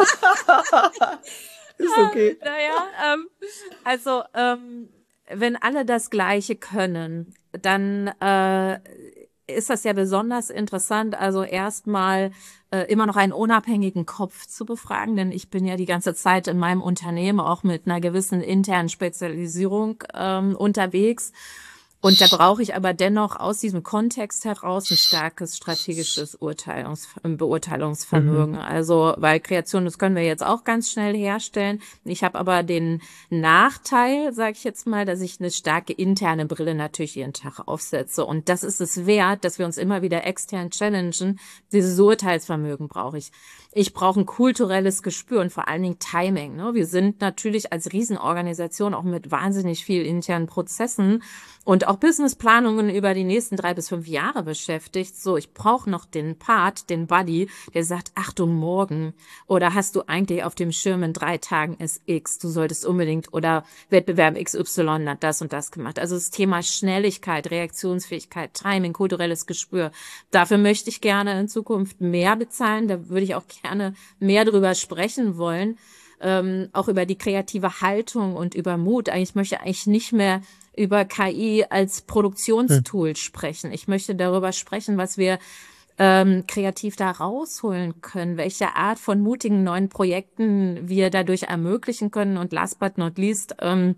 Ist okay. Naja, ähm, also ähm, wenn alle das Gleiche können, dann äh, ist das ja besonders interessant, also erstmal äh, immer noch einen unabhängigen Kopf zu befragen, denn ich bin ja die ganze Zeit in meinem Unternehmen auch mit einer gewissen internen Spezialisierung ähm, unterwegs. Und da brauche ich aber dennoch aus diesem Kontext heraus ein starkes strategisches Urteilungs- Beurteilungsvermögen. Mhm. Also, weil Kreation, das können wir jetzt auch ganz schnell herstellen. Ich habe aber den Nachteil, sage ich jetzt mal, dass ich eine starke interne Brille natürlich jeden Tag aufsetze. Und das ist es wert, dass wir uns immer wieder extern challengen. Dieses Urteilsvermögen brauche ich. Ich brauche ein kulturelles Gespür und vor allen Dingen Timing. Ne? Wir sind natürlich als Riesenorganisation auch mit wahnsinnig viel internen Prozessen und auch Businessplanungen über die nächsten drei bis fünf Jahre beschäftigt. So, ich brauche noch den Part, den Buddy, der sagt, Achtung, morgen. Oder hast du eigentlich auf dem Schirm in drei Tagen ist X, du solltest unbedingt, oder Wettbewerb X Y hat das und das gemacht. Also das Thema Schnelligkeit, Reaktionsfähigkeit, Timing, kulturelles Gespür. Dafür möchte ich gerne in Zukunft mehr bezahlen. Da würde ich auch gerne mehr drüber sprechen wollen. Ähm, auch über die kreative Haltung und über Mut. Ich möchte eigentlich nicht mehr über K I als Produktionstool hm. sprechen. Ich möchte darüber sprechen, was wir ähm, kreativ da rausholen können, welche Art von mutigen neuen Projekten wir dadurch ermöglichen können und last but not least, ähm,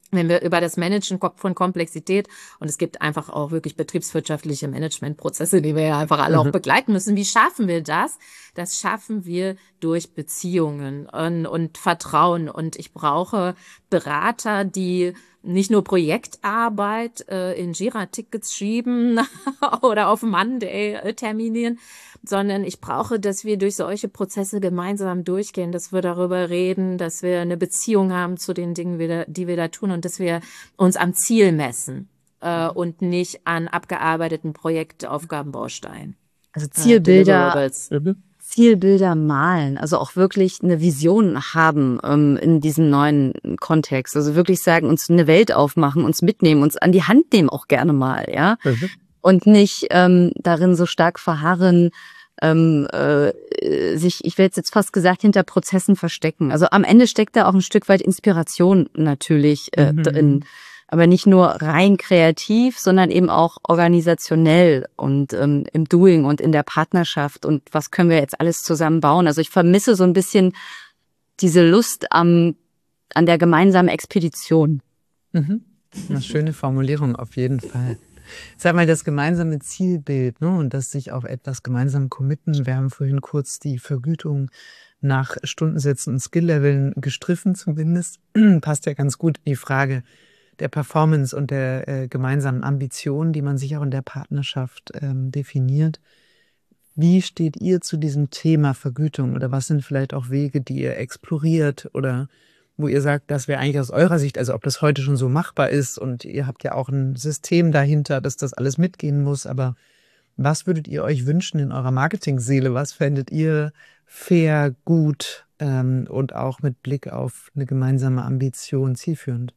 wenn wir über das Managen von Komplexität, und es gibt einfach auch wirklich betriebswirtschaftliche Managementprozesse, die wir ja einfach alle auch begleiten müssen. Wie schaffen wir das? Das schaffen wir durch Beziehungen und, und Vertrauen. Und ich brauche Berater, die nicht nur Projektarbeit äh, in Jira-Tickets schieben oder auf Monday äh, terminieren, sondern ich brauche, dass wir durch solche Prozesse gemeinsam durchgehen, dass wir darüber reden, dass wir eine Beziehung haben zu den Dingen, die wir da, die wir da tun und dass wir uns am Ziel messen äh, und nicht an abgearbeiteten Projektaufgabenbausteinen. Also Zielbilder, Äh, Zielbilder malen, also auch wirklich eine Vision haben ähm, in diesem neuen Kontext. Also wirklich sagen, uns eine Welt aufmachen, uns mitnehmen, uns an die Hand nehmen auch gerne mal, ja. Mhm. Und nicht ähm, darin so stark verharren, ähm, äh, sich, ich werde jetzt fast gesagt, hinter Prozessen verstecken. Also am Ende steckt da auch ein Stück weit Inspiration natürlich äh, mhm. drin. Aber nicht nur rein kreativ, sondern eben auch organisationell und ähm, im Doing und in der Partnerschaft und was können wir jetzt alles zusammen bauen. Also ich vermisse so ein bisschen diese Lust am an der gemeinsamen Expedition. Mhm. Eine schöne Formulierung auf jeden Fall. Sag mal, das gemeinsame Zielbild, ne, und das sich auf etwas gemeinsam committen. Wir haben vorhin kurz die Vergütung nach Stundensätzen und Skill-Leveln gestriffen zumindest. Passt ja ganz gut in die Frage der Performance und der äh, gemeinsamen Ambitionen, die man sich auch in der Partnerschaft ähm, definiert. Wie steht ihr zu diesem Thema Vergütung oder was sind vielleicht auch Wege, die ihr exploriert oder wo ihr sagt, das wäre eigentlich aus eurer Sicht, also ob das heute schon so machbar ist und ihr habt ja auch ein System dahinter, dass das alles mitgehen muss, aber was würdet ihr euch wünschen in eurer Marketing-Seele? Was fändet ihr fair, gut ähm, und auch mit Blick auf eine gemeinsame Ambition zielführend?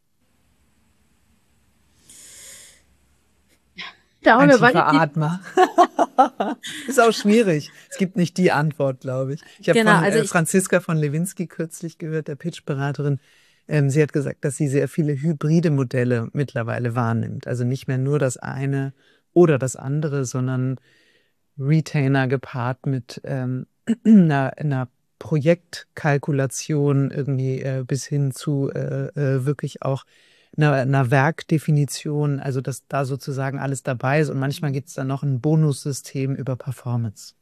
Da Ein tiefer Atmer. Ist auch schwierig. Es gibt nicht die Antwort, glaube ich. Ich habe Genau, von also äh, ich- Franziska von Lewinsky kürzlich gehört, der Pitch-Beraterin. Ähm, sie hat gesagt, dass sie sehr viele hybride Modelle mittlerweile wahrnimmt. Also nicht mehr nur das eine oder das andere, sondern Retainer gepaart mit ähm, einer, einer Projektkalkulation irgendwie äh, bis hin zu äh, äh, wirklich auch einer, einer Werkdefinition, also dass da sozusagen alles dabei ist. Und manchmal gibt es dann noch ein Bonussystem über Performance,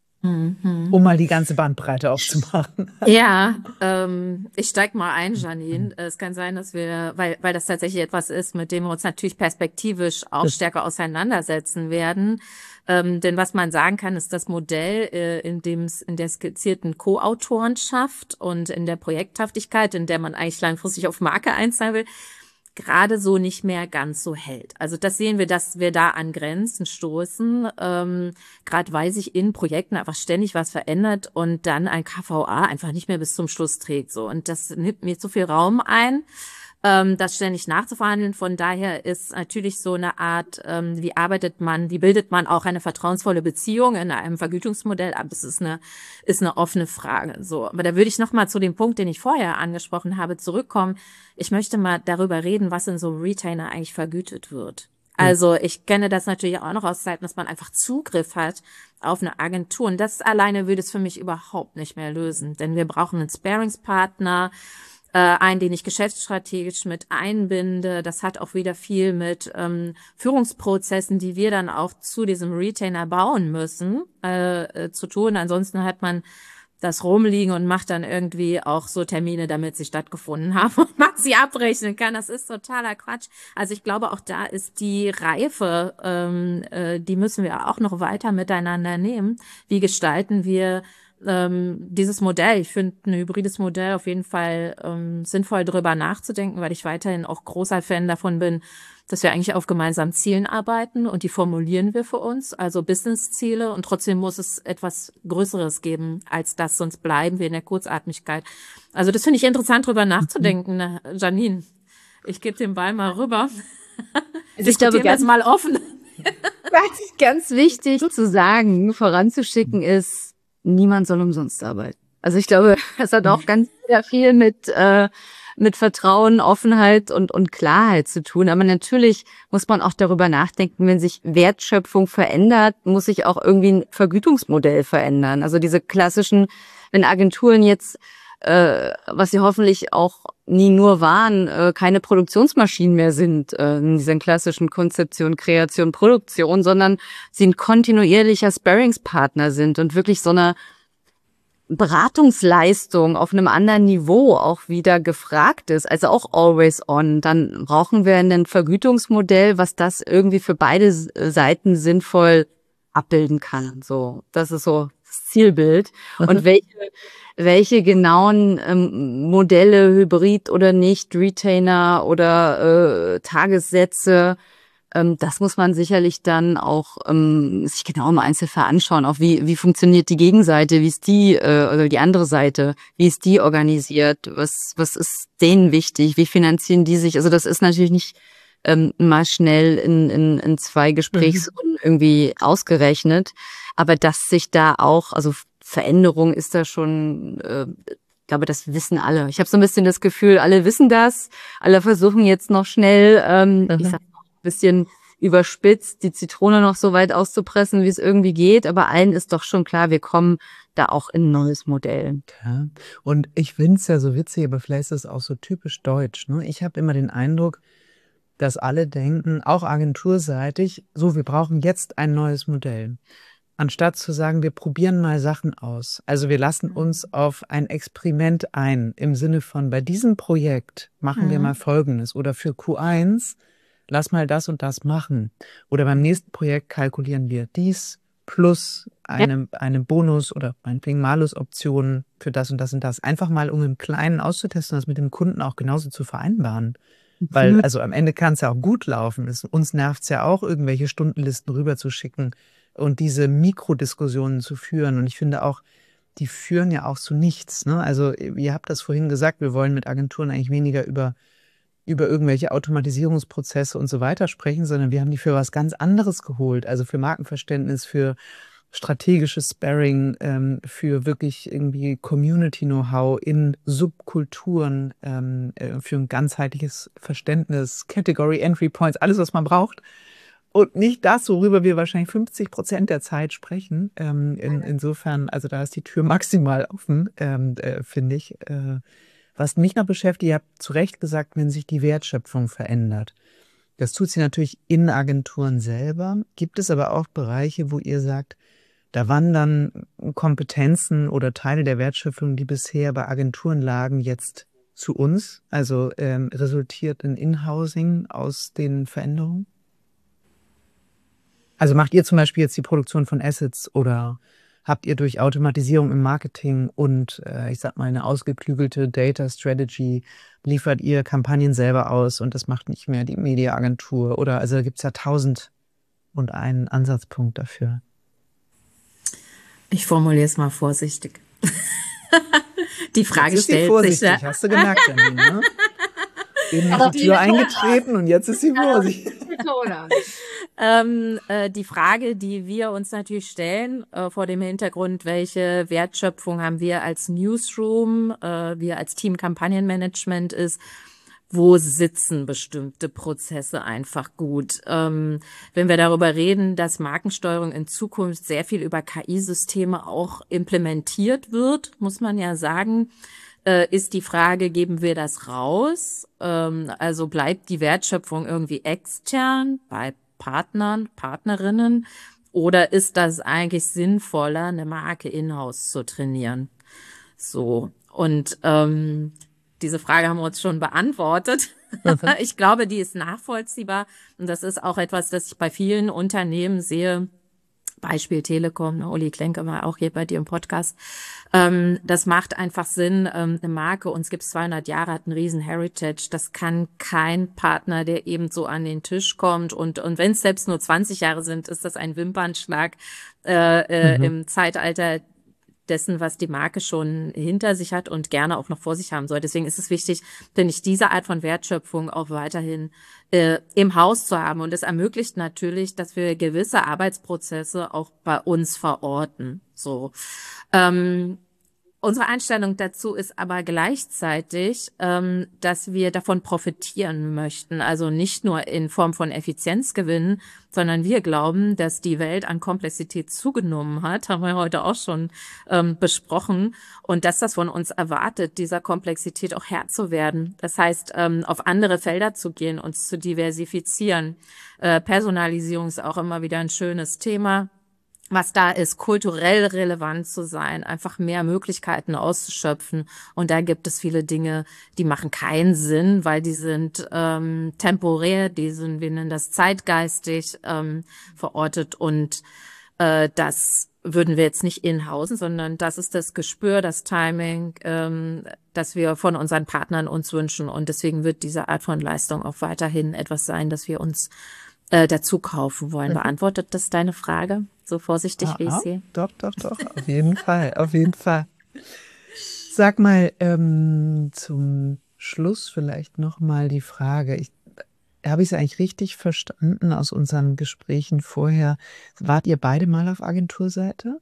Mhm. um mal die ganze Bandbreite aufzumachen. Ja, ähm, ich steig mal ein, Janine. Es kann sein, dass wir, weil, weil das tatsächlich etwas ist, mit dem wir uns natürlich perspektivisch auch stärker auseinandersetzen werden. Ähm, denn was man sagen kann, ist das Modell, äh, in dem es in der skizzierten Co-Autorenschaft und in der Projekthaftigkeit, in der man eigentlich langfristig auf Marke einzahlen will, gerade so nicht mehr ganz so hält. Also das sehen wir, dass wir da an Grenzen stoßen, ähm, gerade weil sich in Projekten einfach ständig was verändert und dann ein K V A einfach nicht mehr bis zum Schluss trägt. So, und das nimmt mir zu viel Raum ein, ähm, das ständig nachzuverhandeln. Von daher ist natürlich so eine Art, ähm, wie arbeitet man, wie bildet man auch eine vertrauensvolle Beziehung in einem Vergütungsmodell ab? Das ist eine, ist eine offene Frage. So, aber da würde ich noch mal zu dem Punkt, den ich vorher angesprochen habe, zurückkommen. Ich möchte mal darüber reden, was in so einem Retainer eigentlich vergütet wird. Also ich kenne das natürlich auch noch aus Zeiten, dass man einfach Zugriff hat auf eine Agentur. Und das alleine würde es für mich überhaupt nicht mehr lösen. Denn wir brauchen einen Sparingspartner, äh, einen, den ich geschäftsstrategisch mit einbinde. Das hat auch wieder viel mit ähm, Führungsprozessen, die wir dann auch zu diesem Retainer bauen müssen, äh, äh, zu tun. Ansonsten hat man das rumliegen und macht dann irgendwie auch so Termine, damit sie stattgefunden haben und man sie abrechnen kann. Das ist totaler Quatsch. Also ich glaube, auch da ist die Reife, ähm, äh, die müssen wir auch noch weiter miteinander nehmen. Wie gestalten wir ähm, dieses Modell? Ich finde ein hybrides Modell auf jeden Fall ähm, sinnvoll, drüber nachzudenken, weil ich weiterhin auch großer Fan davon bin, dass wir eigentlich auf gemeinsamen Zielen arbeiten und die formulieren wir für uns, also Business-Ziele, und trotzdem muss es etwas Größeres geben als das, sonst bleiben wir in der Kurzatmigkeit. Also das finde ich interessant, drüber nachzudenken, mhm. Janine. Ich gebe den Ball mal rüber. Also ich glaube, jetzt mal offen. Was ganz wichtig zu sagen, voranzuschicken ist, niemand soll umsonst arbeiten. Also ich glaube, das hat auch ganz viel mit äh, mit Vertrauen, Offenheit und und Klarheit zu tun. Aber natürlich muss man auch darüber nachdenken, wenn sich Wertschöpfung verändert, muss sich auch irgendwie ein Vergütungsmodell verändern. Also diese klassischen, wenn Agenturen jetzt äh, was sie hoffentlich auch nie nur waren, äh, keine Produktionsmaschinen mehr sind äh, in dieser klassischen Konzeption, Kreation, Produktion, sondern sie ein kontinuierlicher Sparringspartner sind und wirklich so eine Beratungsleistung auf einem anderen Niveau auch wieder gefragt ist, also auch always on, dann brauchen wir ein Vergütungsmodell, was das irgendwie für beide Seiten sinnvoll abbilden kann. So, das ist so das Zielbild. Mhm. Und welche welche genauen ähm, Modelle, Hybrid oder nicht, Retainer oder äh, Tagessätze, ähm, das muss man sicherlich dann auch ähm, sich genau im Einzelfall anschauen. Auch wie wie funktioniert die Gegenseite, wie ist die äh, oder die andere Seite, wie ist die organisiert, was was ist denen wichtig, wie finanzieren die sich? Also das ist natürlich nicht ähm, mal schnell in in, in zwei Gesprächsrunden mhm. irgendwie ausgerechnet, aber dass sich da auch, also Veränderung ist da schon, äh, ich glaube, das wissen alle. Ich habe so ein bisschen das Gefühl, alle wissen das, alle versuchen jetzt noch schnell, ähm, mhm. ich sag mal, ein bisschen überspitzt, die Zitrone noch so weit auszupressen, wie es irgendwie geht, aber allen ist doch schon klar, wir kommen da auch in ein neues Modell. Ja. Und ich finde es ja so witzig, aber vielleicht ist es auch so typisch deutsch, ne? Ich habe immer den Eindruck, dass alle denken, auch agenturseitig, so, wir brauchen jetzt ein neues Modell. Anstatt zu sagen, wir probieren mal Sachen aus. Also wir lassen uns auf ein Experiment ein, im Sinne von, bei diesem Projekt machen mhm. wir mal Folgendes. Oder für Q eins, lass mal das und das machen. Oder beim nächsten Projekt kalkulieren wir dies plus eine, ja. eine Bonus- oder meinetwegen Malus-Option für das und das und das. Einfach mal, um im Kleinen auszutesten, das mit dem Kunden auch genauso zu vereinbaren. Weil, also am Ende kann es ja auch gut laufen. Es, uns nervt es ja auch, irgendwelche Stundenlisten rüberzuschicken und diese Mikrodiskussionen zu führen. Und ich finde auch, die führen ja auch zu nichts, ne? Also ihr habt das vorhin gesagt, wir wollen mit Agenturen eigentlich weniger über, über irgendwelche Automatisierungsprozesse und so weiter sprechen, sondern wir haben die für was ganz anderes geholt. Also für Markenverständnis, für strategisches Sparring, ähm, für wirklich irgendwie Community-Know-how in Subkulturen, ähm, äh, für ein ganzheitliches Verständnis, Category Entry Points, alles, was man braucht. Und nicht das, worüber wir wahrscheinlich fünfzig Prozent der Zeit sprechen. Ähm, in, insofern, also da ist die Tür maximal offen, ähm, äh, finde ich. Äh, was mich noch beschäftigt, ihr habt zu Recht gesagt, wenn sich die Wertschöpfung verändert. Das tut sie natürlich in Agenturen selber. Gibt es aber auch Bereiche, wo ihr sagt, da wandern Kompetenzen oder Teile der Wertschöpfung, die bisher bei Agenturen lagen, jetzt zu uns? Also ähm, resultiert ein Inhousing aus den Veränderungen? Also macht ihr zum Beispiel jetzt die Produktion von Assets oder habt ihr durch Automatisierung im Marketing und äh, ich sag mal eine ausgeklügelte Data Strategy, liefert ihr Kampagnen selber aus und das macht nicht mehr die Mediaagentur? Oder also da gibt es ja tausend und einen Ansatzpunkt dafür. Ich formuliere es mal vorsichtig. Die Frage jetzt ist stellt sie vorsichtig, sich. Hast du gemerkt, Janine, ne? Eben noch die Tür eingetreten und jetzt ist sie vorsichtig. ähm, äh, die Frage, die wir uns natürlich stellen, äh, vor dem Hintergrund, welche Wertschöpfung haben wir als Newsroom, äh, wir als Team Kampagnenmanagement ist, wo sitzen bestimmte Prozesse einfach gut. Ähm, wenn wir darüber reden, dass Markensteuerung in Zukunft sehr viel über K I-Systeme auch implementiert wird, muss man ja sagen, äh, ist die Frage, geben wir das raus? Ähm, also bleibt die Wertschöpfung irgendwie extern bei Partnern, Partnerinnen? Oder ist das eigentlich sinnvoller, eine Marke in-house zu trainieren? So, und ähm, diese Frage haben wir uns schon beantwortet. Okay. Ich glaube, die ist nachvollziehbar. Und das ist auch etwas, das ich bei vielen Unternehmen sehe. Beispiel Telekom, ne, Uli Klenke war auch hier bei dir im Podcast. Ähm, das macht einfach Sinn. Ähm, eine Marke, uns gibt's zweihundert Jahre, hat einen riesen Heritage. Das kann kein Partner, der eben so an den Tisch kommt. Und, und wenn es selbst nur zwanzig Jahre sind, ist das ein Wimpernschlag äh, äh, mhm. im Zeitalter dessen, was die Marke schon hinter sich hat und gerne auch noch vor sich haben soll. Deswegen ist es wichtig, finde ich, diese Art von Wertschöpfung auch weiterhin äh, im Haus zu haben. Und es ermöglicht natürlich, dass wir gewisse Arbeitsprozesse auch bei uns verorten. So. Ähm, Unsere Einstellung dazu ist aber gleichzeitig, ähm, dass wir davon profitieren möchten. Also nicht nur in Form von Effizienzgewinnen, sondern wir glauben, dass die Welt an Komplexität zugenommen hat, haben wir heute auch schon ähm, besprochen, und dass das von uns erwartet, dieser Komplexität auch Herr zu werden. Das heißt, ähm, auf andere Felder zu gehen, uns zu diversifizieren. Äh, Personalisierung ist auch immer wieder ein schönes Thema. Was da ist, kulturell relevant zu sein, einfach mehr Möglichkeiten auszuschöpfen. Und da gibt es viele Dinge, die machen keinen Sinn, weil die sind ähm, temporär, die sind, wir nennen das zeitgeistig ähm, verortet. Und äh, das würden wir jetzt nicht inhausen, sondern das ist das Gespür, das Timing, ähm, das wir von unseren Partnern uns wünschen. Und deswegen wird diese Art von Leistung auch weiterhin etwas sein, das wir uns äh, dazu kaufen wollen. Mhm. Beantwortet das deine Frage? So vorsichtig, Ah, wie ich ah, sehe. doch, doch, doch, auf jeden Fall, auf jeden Fall. Sag mal, ähm, zum Schluss vielleicht nochmal die Frage, ich, habe ich es eigentlich richtig verstanden aus unseren Gesprächen vorher? Wart ihr beide mal auf Agenturseite?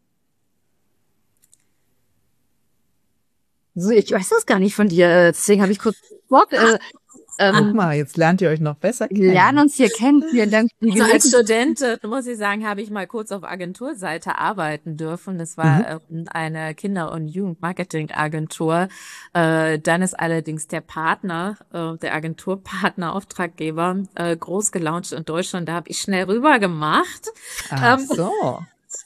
So, ich weiß das gar nicht von dir, deswegen habe ich kurz Bock. Äh, Guck ähm, mal, jetzt lernt ihr euch noch besser wir lernen kennen. uns hier kennen. Vielen Dank für die Also als Gelegenheit. Studentin, muss ich sagen, habe ich mal kurz auf Agenturseite arbeiten dürfen. Das war Mhm. ähm, eine Kinder- und Jugendmarketingagentur. Äh, dann ist allerdings der Partner, äh, der Agenturpartner, Auftraggeber, äh, groß gelauncht in Deutschland. Da habe ich schnell rüber gemacht. Ach Ähm, so.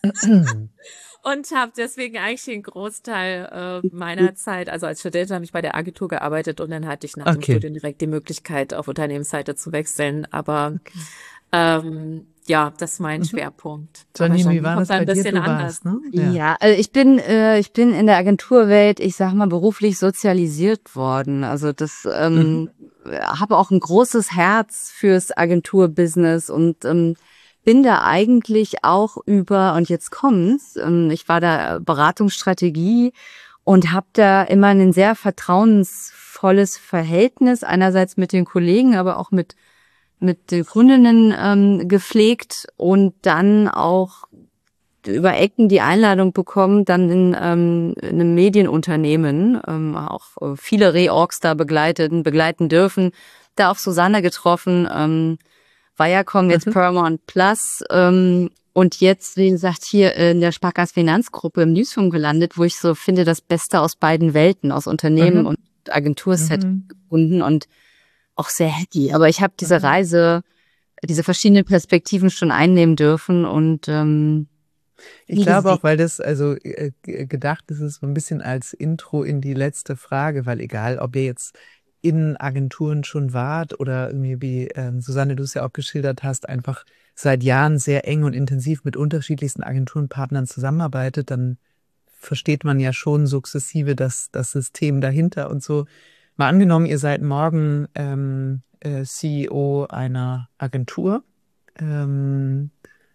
Und habe deswegen eigentlich den Großteil äh, meiner Zeit, also als Studentin habe ich bei der Agentur gearbeitet, und dann hatte ich nach dem Okay. Studium direkt die Möglichkeit, auf Unternehmensseite zu wechseln. Aber Okay. ähm, ja, das ist mein Mhm. Schwerpunkt. Aber Janine, wie Janine war kommt das da bei ein dir? bisschen Du anders. warst, ne? Ja. Ja, also ich bin, äh, ich bin in der Agenturwelt, ich sag mal, beruflich sozialisiert worden. Also das, Mhm. ähm, habe auch ein großes Herz fürs Agenturbusiness und ähm, bin da eigentlich auch über, und jetzt kommt's, ähm, ich war da Beratungsstrategie und habe da immer ein sehr vertrauensvolles Verhältnis, einerseits mit den Kollegen, aber auch mit mit den Kundinnen ähm, gepflegt und dann auch über Ecken die Einladung bekommen, dann in, ähm, in einem Medienunternehmen, ähm, auch äh, viele Reorgs da begleiten, begleiten dürfen, da auf Susanne getroffen, ähm, Viacom, jetzt Mhm. Paramount Plus, ähm, und jetzt, wie gesagt, hier in der Sparkasse Finanzgruppe im Newsroom gelandet, wo ich so finde, das Beste aus beiden Welten, aus Unternehmen Mhm. und Agenturset Mhm. gefunden und auch sehr happy. Aber ich habe diese Mhm. Reise, diese verschiedenen Perspektiven schon einnehmen dürfen und ähm, Ich wie glaube auch, gesehen. weil das, also äh, g- gedacht ist es so ein bisschen als Intro in die letzte Frage, weil egal, ob ihr jetzt in Agenturen schon wart oder irgendwie, wie ähm, Susanne, du es ja auch geschildert hast, einfach seit Jahren sehr eng und intensiv mit unterschiedlichsten Agenturenpartnern zusammenarbeitet, dann versteht man ja schon sukzessive das, das System dahinter und so. Mal angenommen, ihr seid morgen ähm, äh, C E O einer Agentur. Ähm,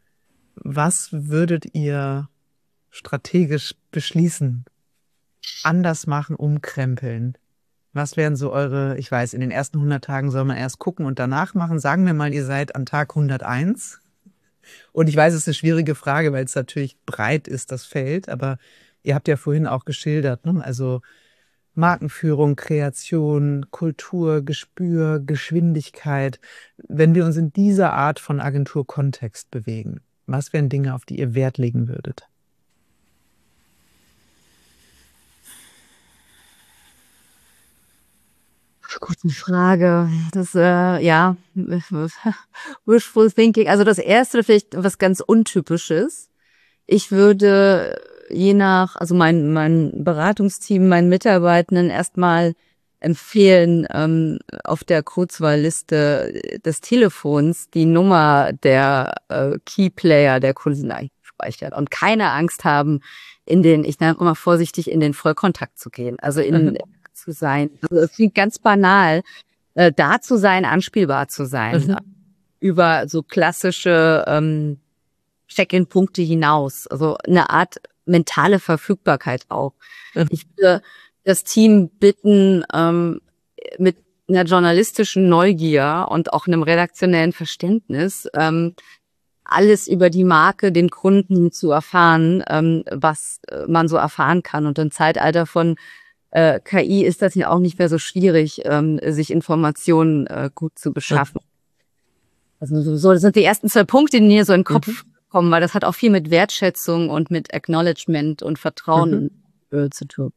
was würdet ihr strategisch beschließen, anders machen, umkrempeln? Was wären so eure, ich weiß, in den ersten hundert Tagen soll man erst gucken und danach machen. Sagen wir mal, ihr seid an Tag hunderteins. Und ich weiß, es ist eine schwierige Frage, weil es natürlich breit ist, das Feld. Aber ihr habt ja vorhin auch geschildert, ne? Also Markenführung, Kreation, Kultur, Gespür, Geschwindigkeit. Wenn wir uns in dieser Art von Agenturkontext bewegen, was wären Dinge, auf die ihr Wert legen würdet? Gute Frage. Das, äh, ja, wishful thinking. Also das erste vielleicht was ganz Untypisches. Ich würde je nach, also mein, mein Beratungsteam, meinen Mitarbeitenden erstmal empfehlen, ähm, auf der Kurzwahlliste des Telefons die Nummer der äh, Keyplayer der Kunden einspeichern und keine Angst haben, in den, ich nenne immer vorsichtig, in den Vollkontakt zu gehen. Also in zu sein. Also es klingt ganz banal, äh, da zu sein, anspielbar zu sein. Mhm. Über so klassische ähm, Check-in-Punkte hinaus. Also eine Art mentale Verfügbarkeit auch. Mhm. Ich würde das Team bitten, ähm, mit einer journalistischen Neugier und auch einem redaktionellen Verständnis ähm, alles über die Marke, den Kunden zu erfahren, ähm, was äh, man so erfahren kann. Und im Zeitalter von äh, K I ist das ja auch nicht mehr so schwierig, ähm, sich Informationen äh, gut zu beschaffen. Also so, so das sind die ersten zwei Punkte, die mir so in den Kopf mhm. kommen, weil das hat auch viel mit Wertschätzung und mit Acknowledgement und Vertrauen mhm. äh, zu tun.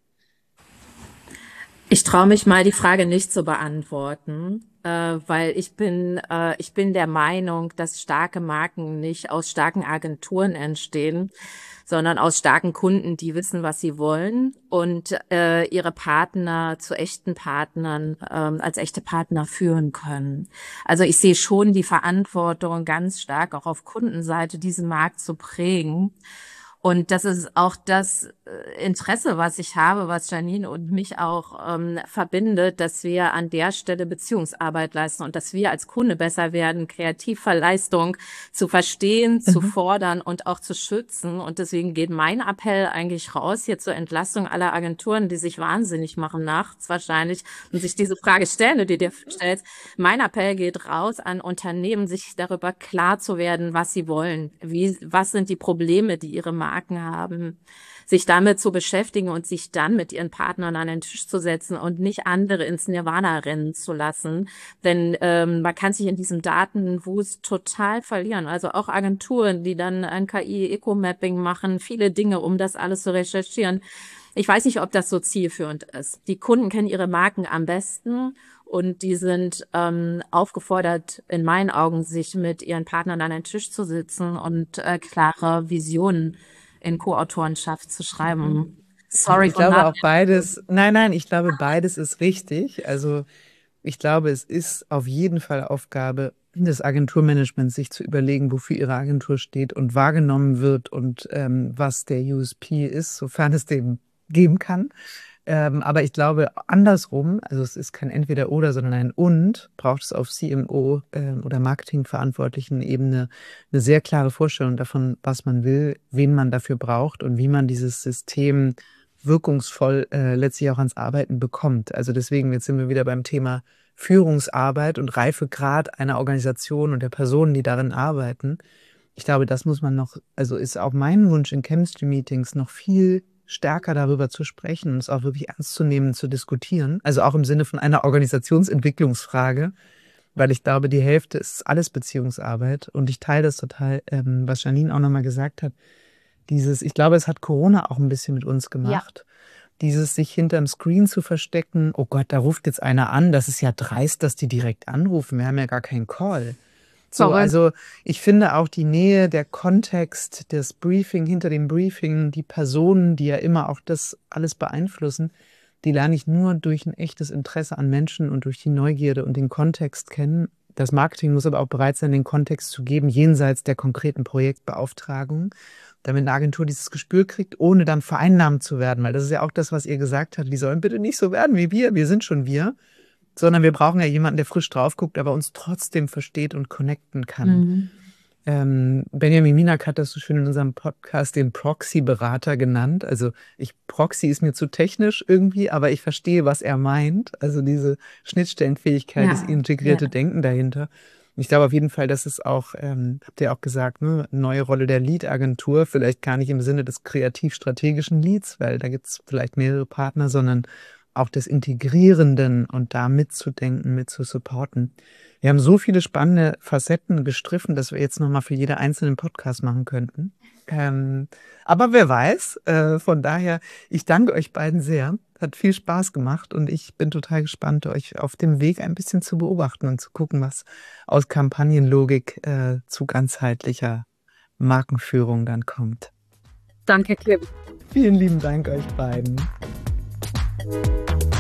Ich traue mich mal, die Frage nicht zu beantworten, äh, weil ich bin, äh, ich bin der Meinung, dass starke Marken nicht aus starken Agenturen entstehen, sondern aus starken Kunden, die wissen, was sie wollen und äh, ihre Partner zu echten Partnern, ähm, als echte Partner führen können. Also ich sehe schon die Verantwortung ganz stark auch auf Kundenseite, diesen Markt zu prägen. Und das ist auch das Interesse, was ich habe, was Janine und mich auch ähm, verbindet, dass wir an der Stelle Beziehungsarbeit leisten und dass wir als Kunde besser werden, Kreativleistung zu verstehen, mhm. zu fordern und auch zu schützen. Und deswegen geht mein Appell eigentlich raus hier zur Entlastung aller Agenturen, die sich wahnsinnig machen nachts wahrscheinlich und sich diese Frage stellen, die du dir stellst. Mein Appell geht raus an Unternehmen, sich darüber klar zu werden, was sie wollen. Wie, was sind die Probleme, die ihre Marken haben? Sich damit zu beschäftigen und sich dann mit ihren Partnern an den Tisch zu setzen und nicht andere ins Nirvana rennen zu lassen. Denn ähm, man kann sich in diesem Datenwust total verlieren. Also auch Agenturen, die dann ein K I-Eco-Mapping machen, viele Dinge, um das alles zu recherchieren. Ich weiß nicht, ob das so zielführend ist. Die Kunden kennen ihre Marken am besten und die sind ähm, aufgefordert, in meinen Augen, sich mit ihren Partnern an den Tisch zu sitzen und äh, klare Visionen in Co-Autorenschaft zu schreiben. Sorry. Ich glaube auch beides, nein, nein, ich glaube beides ist richtig. Also ich glaube, es ist auf jeden Fall Aufgabe des Agenturmanagements, sich zu überlegen, wofür ihre Agentur steht und wahrgenommen wird und ähm, was der U S P ist, sofern es den geben kann. Ähm, aber ich glaube andersrum, also es ist kein Entweder-Oder, sondern ein Und, braucht es auf C M O äh, oder Marketingverantwortlichen Ebene eine sehr klare Vorstellung davon, was man will, wen man dafür braucht und wie man dieses System wirkungsvoll äh, letztlich auch ans Arbeiten bekommt. Also deswegen, jetzt sind wir wieder beim Thema Führungsarbeit und Reifegrad einer Organisation und der Personen, die darin arbeiten. Ich glaube, das muss man noch, also ist auch mein Wunsch in Chemistry-Meetings noch viel stärker darüber zu sprechen und es auch wirklich ernst zu nehmen, zu diskutieren. Also auch im Sinne von einer Organisationsentwicklungsfrage, weil ich glaube, die Hälfte ist alles Beziehungsarbeit und ich teile das total, ähm, was Janine auch nochmal gesagt hat. Dieses, ich glaube, es hat Corona auch ein bisschen mit uns gemacht. Ja. Dieses sich hinterm Screen zu verstecken, oh Gott, da ruft jetzt einer an, das ist ja dreist, dass die direkt anrufen, wir haben ja gar keinen Call. So, also ich finde auch die Nähe, der Kontext, das Briefing hinter dem Briefing, die Personen, die ja immer auch das alles beeinflussen, die lerne ich nur durch ein echtes Interesse an Menschen und durch die Neugierde und den Kontext kennen. Das Marketing muss aber auch bereit sein, den Kontext zu geben, jenseits der konkreten Projektbeauftragung, damit eine Agentur dieses Gespür kriegt, ohne dann vereinnahmt zu werden. Weil das ist ja auch das, was ihr gesagt habt, die sollen bitte nicht so werden wie wir, wir sind schon wir. Sondern wir brauchen ja jemanden, der frisch drauf guckt, aber uns trotzdem versteht und connecten kann. Mhm. Ähm, Benjamin Minak hat das so schön in unserem Podcast den Proxy-Berater genannt. Also ich Proxy ist mir zu technisch irgendwie, aber ich verstehe, was er meint. Also diese Schnittstellenfähigkeit, ja, das integrierte ja. Denken dahinter. Ich glaube auf jeden Fall, dass es auch, ähm, habt ihr auch gesagt, ne, neue Rolle der Lead-Agentur, vielleicht gar nicht im Sinne des kreativ-strategischen Leads, weil da gibt es vielleicht mehrere Partner, sondern auch des Integrierenden und da mitzudenken, mit zu supporten. Wir haben so viele spannende Facetten gestriffen, dass wir jetzt nochmal für jede einzelnen Podcast machen könnten. Ähm, aber wer weiß, äh, von daher, ich danke euch beiden sehr. Hat viel Spaß gemacht und ich bin total gespannt, euch auf dem Weg ein bisschen zu beobachten und zu gucken, was aus Kampagnenlogik äh, zu ganzheitlicher Markenführung dann kommt. Danke, Kim. Vielen lieben Dank euch beiden. Thank you.